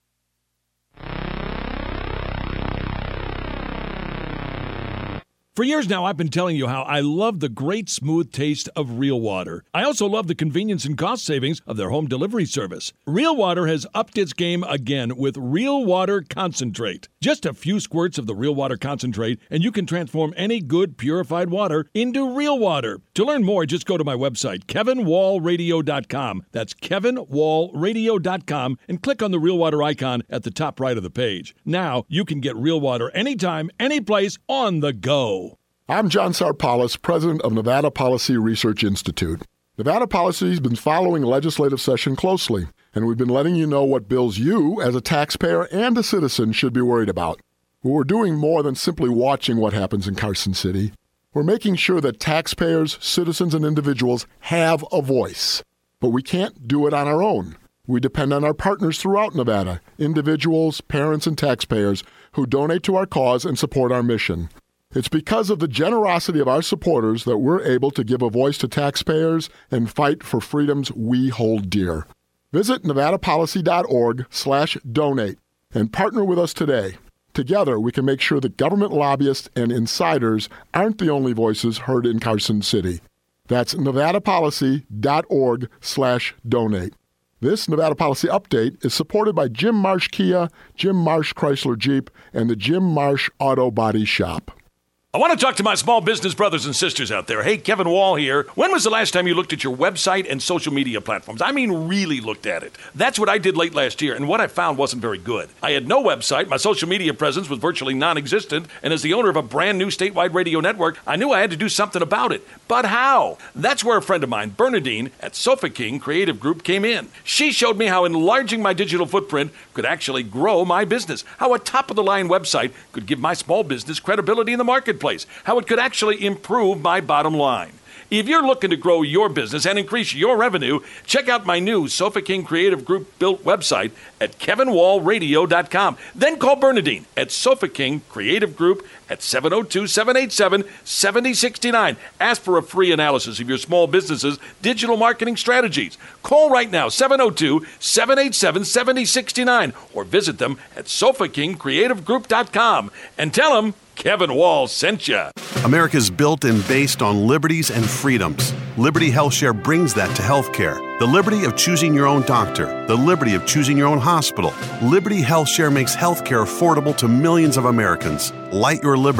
For years now, I've been telling you how I love the great smooth taste of Real Water. I also love the convenience and cost savings of their home delivery service. Real Water has upped its game again with Real Water Concentrate. Just a few squirts of the Real Water Concentrate, and you can transform any good purified water into real water. To learn more, just go to my website, kevin wall radio dot com. That's kevin wall radio dot com, and click on the Real Water icon at the top right of the page. Now, you can get real water anytime, anyplace, on the go. I'm John Sarpalis, president of Nevada Policy Research Institute. Nevada Policy has been following legislative session closely, and we've been letting you know what bills you, as a taxpayer and a citizen, should be worried about. We're doing more than simply watching what happens in Carson City. We're making sure that taxpayers, citizens, and individuals have a voice. But we can't do it on our own. We depend on our partners throughout Nevada, individuals, parents, and taxpayers who donate to our cause and support our mission. It's because of the generosity of our supporters that we're able to give a voice to taxpayers and fight for freedoms we hold dear. Visit nevada policy dot org slash donate and partner with us today. Together, we can make sure that government lobbyists and insiders aren't the only voices heard in Carson City. That's nevada policy dot org slash donate. This Nevada Policy Update is supported by Jim Marsh Kia, Jim Marsh Chrysler Jeep, and the Jim Marsh Auto Body Shop. I want to talk to my small business brothers and sisters out there. Hey, Kevin Wall here. When was the last time you looked at your website and social media platforms? I mean, really looked at it. That's what I did late last year, and what I found wasn't very good. I had no website, my social media presence was virtually non-existent, and as the owner of a brand new statewide radio network, I knew I had to do something about it. But how? That's where a friend of mine, Bernadine, at Sofa King Creative Group, came in. She showed me how enlarging my digital footprint could actually grow my business, how a top-of-the-line website could give my small business credibility in the marketplace, how it could actually improve my bottom line. If you're looking to grow your business and increase your revenue, check out my new Sofa King Creative Group built website at kevin wall radio dot com. Then call Bernadine at Sofa King Creative Group at seven oh two, seven eight seven, seven oh six nine. Ask for a free analysis of your small business's digital marketing strategies. Call right now, seven oh two, seven eight seven, seven oh six nine, or visit them at sofa king creative group dot com and tell them Kevin Wall sent you. America's built and based on liberties and freedoms. Liberty HealthShare brings that to healthcare. The liberty of choosing your own doctor. The liberty of choosing your own hospital. Liberty HealthShare makes healthcare affordable to millions of Americans. Light your liberty.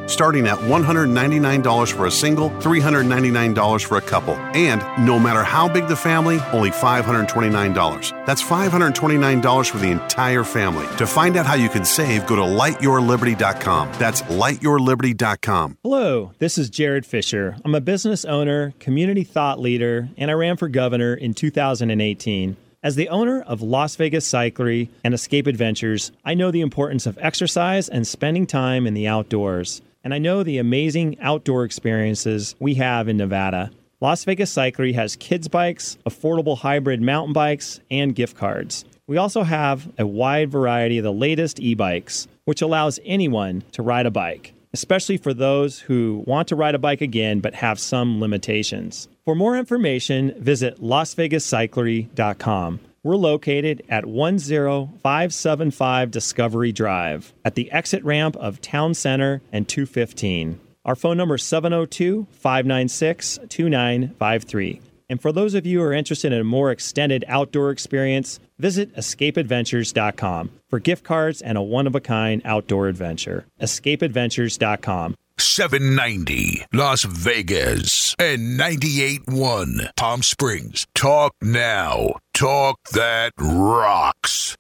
starting at one hundred ninety-nine dollars for a single, three hundred ninety-nine dollars for a couple. And no matter how big the family, only five hundred twenty-nine dollars. That's five hundred twenty-nine dollars for the entire family. To find out how you can save, go to light your liberty dot com. That's light your liberty dot com. Hello, this is Jared Fisher. I'm a business owner, community thought leader, and I ran for governor in two thousand eighteen. As the owner of Las Vegas Cyclery and Escape Adventures, I know the importance of exercise and spending time in the outdoors. And I know the amazing outdoor experiences we have in Nevada. Las Vegas Cyclery has kids' bikes, affordable hybrid mountain bikes, and gift cards. We also have a wide variety of the latest e-bikes, which allows anyone to ride a bike, especially for those who want to ride a bike again but have some limitations. For more information, visit las vegas cyclery dot com. We're located at one zero five seven five Discovery Drive at the exit ramp of Town Center and two fifteen. Our phone number is seven oh two, five nine six, two nine five three. And for those of you who are interested in a more extended outdoor experience, visit escape adventures dot com for gift cards and a one-of-a-kind outdoor adventure. escape adventures dot com. seven ninety Las Vegas and ninety-eight point one Palm Springs. Talk now. Talk that rocks.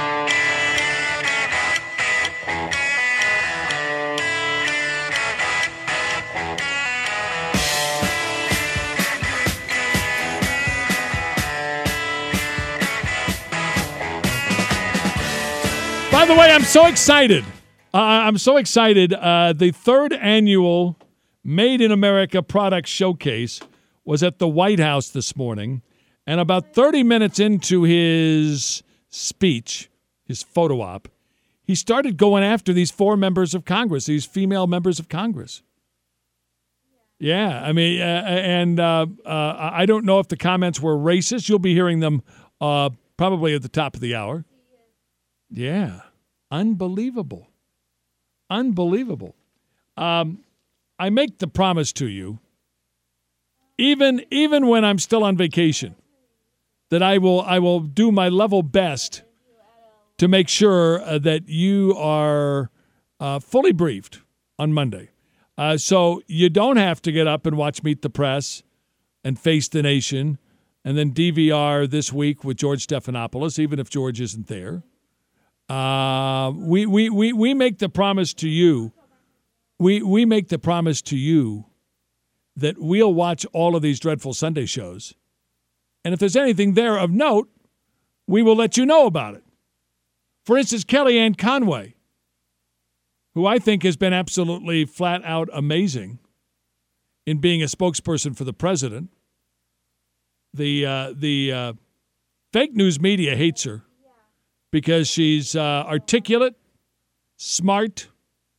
By the way, I'm so excited. Uh, I'm so excited. Uh, the third annual Made in America Product Showcase was at the White House this morning. And about thirty minutes into his speech, his photo op, he started going after these four members of Congress, these female members of Congress. Yeah, I mean, uh, and uh, uh, I don't know if the comments were racist. You'll be hearing them uh, probably at the top of the hour. Yeah, unbelievable. Unbelievable. Um, I make the promise to you, even even when I'm still on vacation, that I will I will do my level best to make sure uh, that you are uh, fully briefed on Monday. Uh, so you don't have to get up and watch Meet the Press and Face the Nation and then D V R this week with George Stephanopoulos, even if George isn't there. Uh, we, we, we, we make the promise to you, we, we make the promise to you that we'll watch all of these dreadful Sunday shows. And if there's anything there of note, we will let you know about it. For instance, Kellyanne Conway, who I think has been absolutely flat out amazing in being a spokesperson for the president. The, uh, the uh, fake news media hates her. Because she's uh, articulate, smart.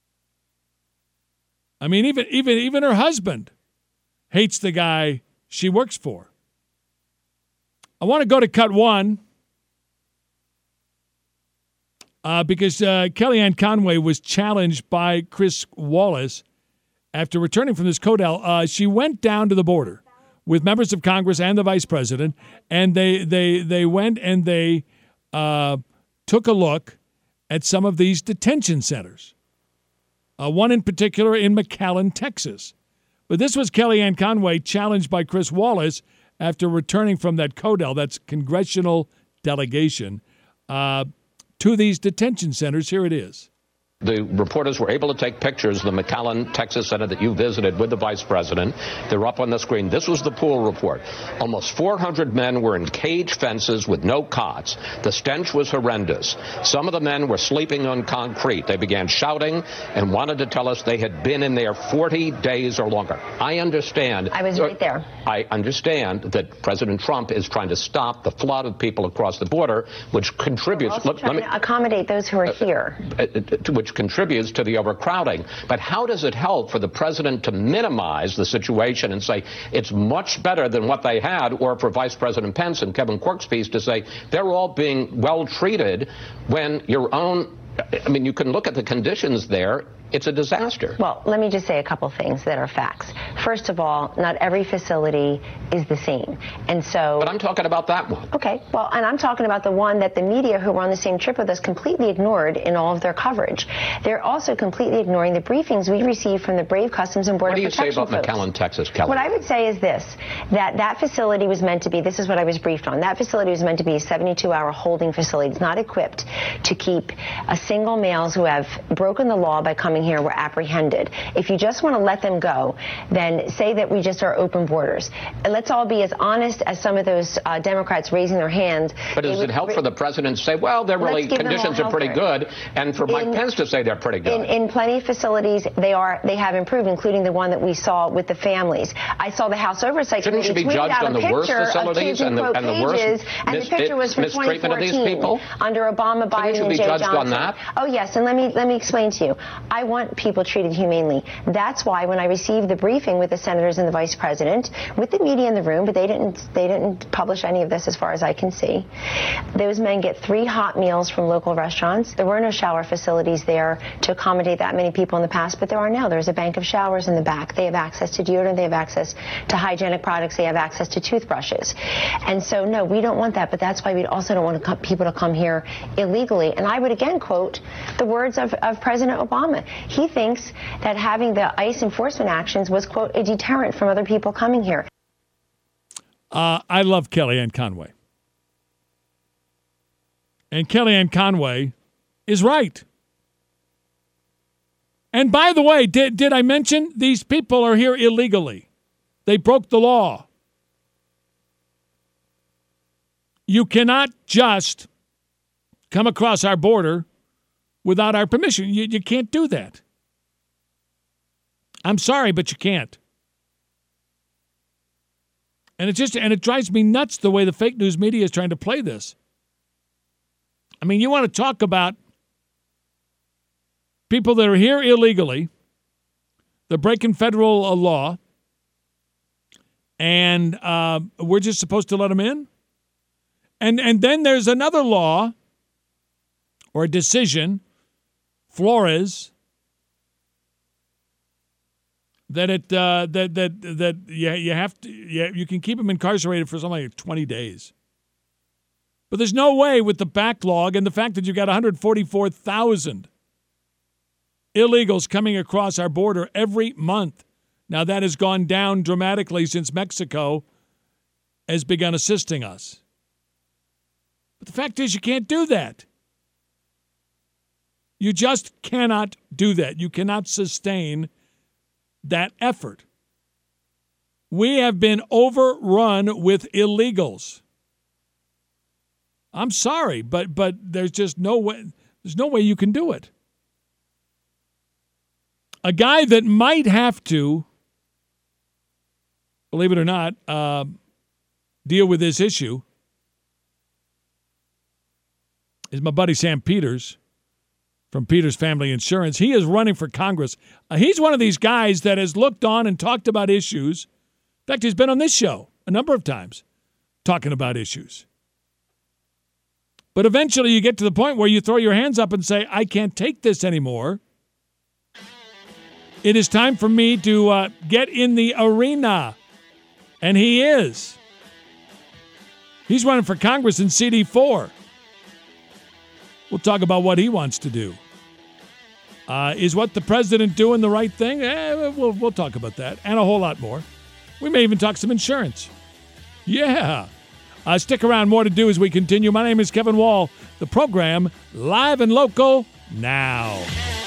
I mean, even even even her husband hates the guy she works for. I want to go to cut one uh, because uh, Kellyanne Conway was challenged by Chris Wallace after returning from this Codell. Uh, she went down to the border with members of Congress and the vice president, and they they they went and they. Uh, took a look at some of these detention centers, uh, one in particular in McAllen, Texas. But this was Kellyanne Conway challenged by Chris Wallace after returning from that Codell, that's congressional delegation, uh, to these detention centers. Here it is. The reporters were able to take pictures of the McAllen, Texas Center that you visited with the vice president. They're up on the screen. This was the pool report. Almost four hundred men were in cage fences with no cots. The stench was horrendous. Some of the men were sleeping on concrete. They began shouting and wanted to tell us they had been in there forty days or longer. I understand. I was right there. I understand that President Trump is trying to stop the flood of people across the border, which contributes. We're also Let, trying let me, to accommodate those who are uh, here. Uh, uh, which contributes to the overcrowding. But how does it help for the president to minimize the situation and say it's much better than what they had, or for Vice President Pence and Kevin Quirk's piece to say they're all being well treated when your own, I mean, you can look at the conditions there. It's a disaster. Well, let me just say a couple things that are facts. First of all, not every facility is the same. And so... But I'm talking about that one. Okay. Well, and I'm talking about the one that the media who were on the same trip with us completely ignored in all of their coverage. They're also completely ignoring the briefings we received from the brave Customs and Border Protection What do you say about folks. McAllen, Texas, Kelly? What I would say is this, that that facility was meant to be, this is what I was briefed on, that facility was meant to be a seventy-two hour holding facility. It's not equipped to keep a single males who have broken the law by coming here were apprehended. If you just want to let them go, then say that we just are open borders. And let's all be as honest as some of those uh, Democrats raising their hands. But does it help for the president to say, well, they're really, conditions are pretty good, and for Mike Pence to say they're pretty good? In, in plenty of facilities, they are, they have improved, including the one that we saw with the families. I saw the House Oversight Shouldn't Committee she be tweeted judged out on a the worst picture facilities of and the, and the worst pages, and mis- the picture was from twenty mistreatment of these fourteen people? under Obama, Biden, Shouldn't and you be Jay judged Johnson. on that? Oh yes, and let me let me explain to you. I want people treated humanely. That's why when I received the briefing with the senators and the vice president, with the media in the room, but they didn't they didn't publish any of this as far as I can see. Those men get three hot meals from local restaurants. There were no shower facilities there to accommodate that many people in the past, but there are now. There's a bank of showers in the back. They have access to deodorant. They have access to hygienic products. They have access to toothbrushes. And so, no, we don't want that, but that's why we also don't want to come, people to come here illegally. And I would again quote the words of, of President Obama. He thinks that having the ICE enforcement actions was, quote, a deterrent from other people coming here. Uh, I love Kellyanne Conway. And Kellyanne Conway is right. And by the way, did, did I mention these people are here illegally? They broke the law. You cannot just come across our border without our permission. You, you can't do that. I'm sorry, but you can't. And it just and it drives me nuts the way the fake news media is trying to play this. I mean, you want to talk about people that are here illegally, they're breaking federal uh, law, and uh, we're just supposed to let them in? And and then there's another law or a decision, Flores, that it uh, that that that you you have to you, you can keep them incarcerated for something like twenty days. But there's no way with the backlog and the fact that you've got one hundred forty-four thousand illegals coming across our border every month. Now that has gone down dramatically since Mexico has begun assisting us. But the fact is you can't do that. You just cannot do that. You cannot sustain that effort. We have been overrun with illegals. I'm sorry, but but there's just no way there's no way you can do it. A guy that might have to, believe it or not, uh, deal with this issue is my buddy Sam Peters from Peters Family Insurance. He is running for Congress. Uh, he's one of these guys that has looked on and talked about issues. In fact, he's been on this show a number of times talking about issues. But eventually you get to the point where you throw your hands up and say, I can't take this anymore. It is time for me to uh, get in the arena. And he is. He's running for Congress in C D four. We'll talk about what he wants to do. Uh, is what the president doing the right thing? Eh, we'll, we'll talk about that and a whole lot more. We may even talk some insurance. Yeah. Uh, stick around. More to do as we continue. My name is Kevin Wall. The program, live and local, now.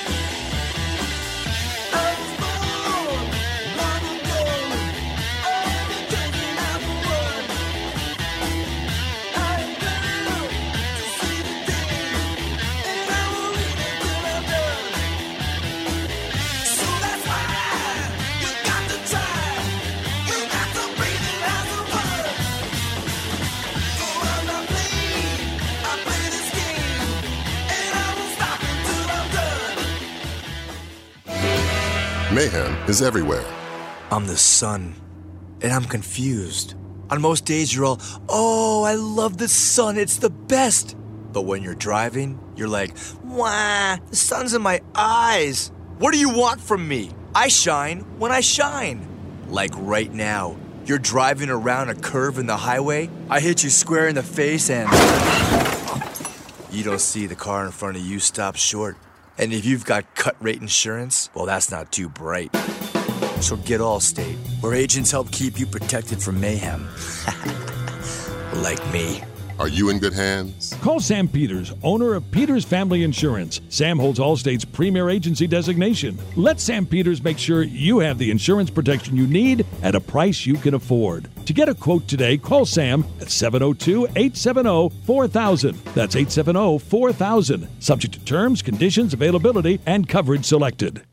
Mayhem is everywhere. I'm the sun, and I'm confused. On most days, you're all, oh, I love the sun, it's the best. But when you're driving, you're like, wah, the sun's in my eyes. What do you want from me? I shine when I shine. Like right now. You're driving around a curve in the highway, I hit you square in the face and you don't see the car in front of you stop short. And if you've got cut rate insurance, well, that's not too bright. So get Allstate, where agents help keep you protected from mayhem. Like me. Are you in good hands? Call Sam Peters, owner of Peters Family Insurance. Sam holds Allstate's premier agency designation. Let Sam Peters make sure you have the insurance protection you need at a price you can afford. To get a quote today, call Sam at seven oh two, eight seven oh, four thousand. That's eight seven oh, four thousand. Subject to terms, conditions, availability, and coverage selected.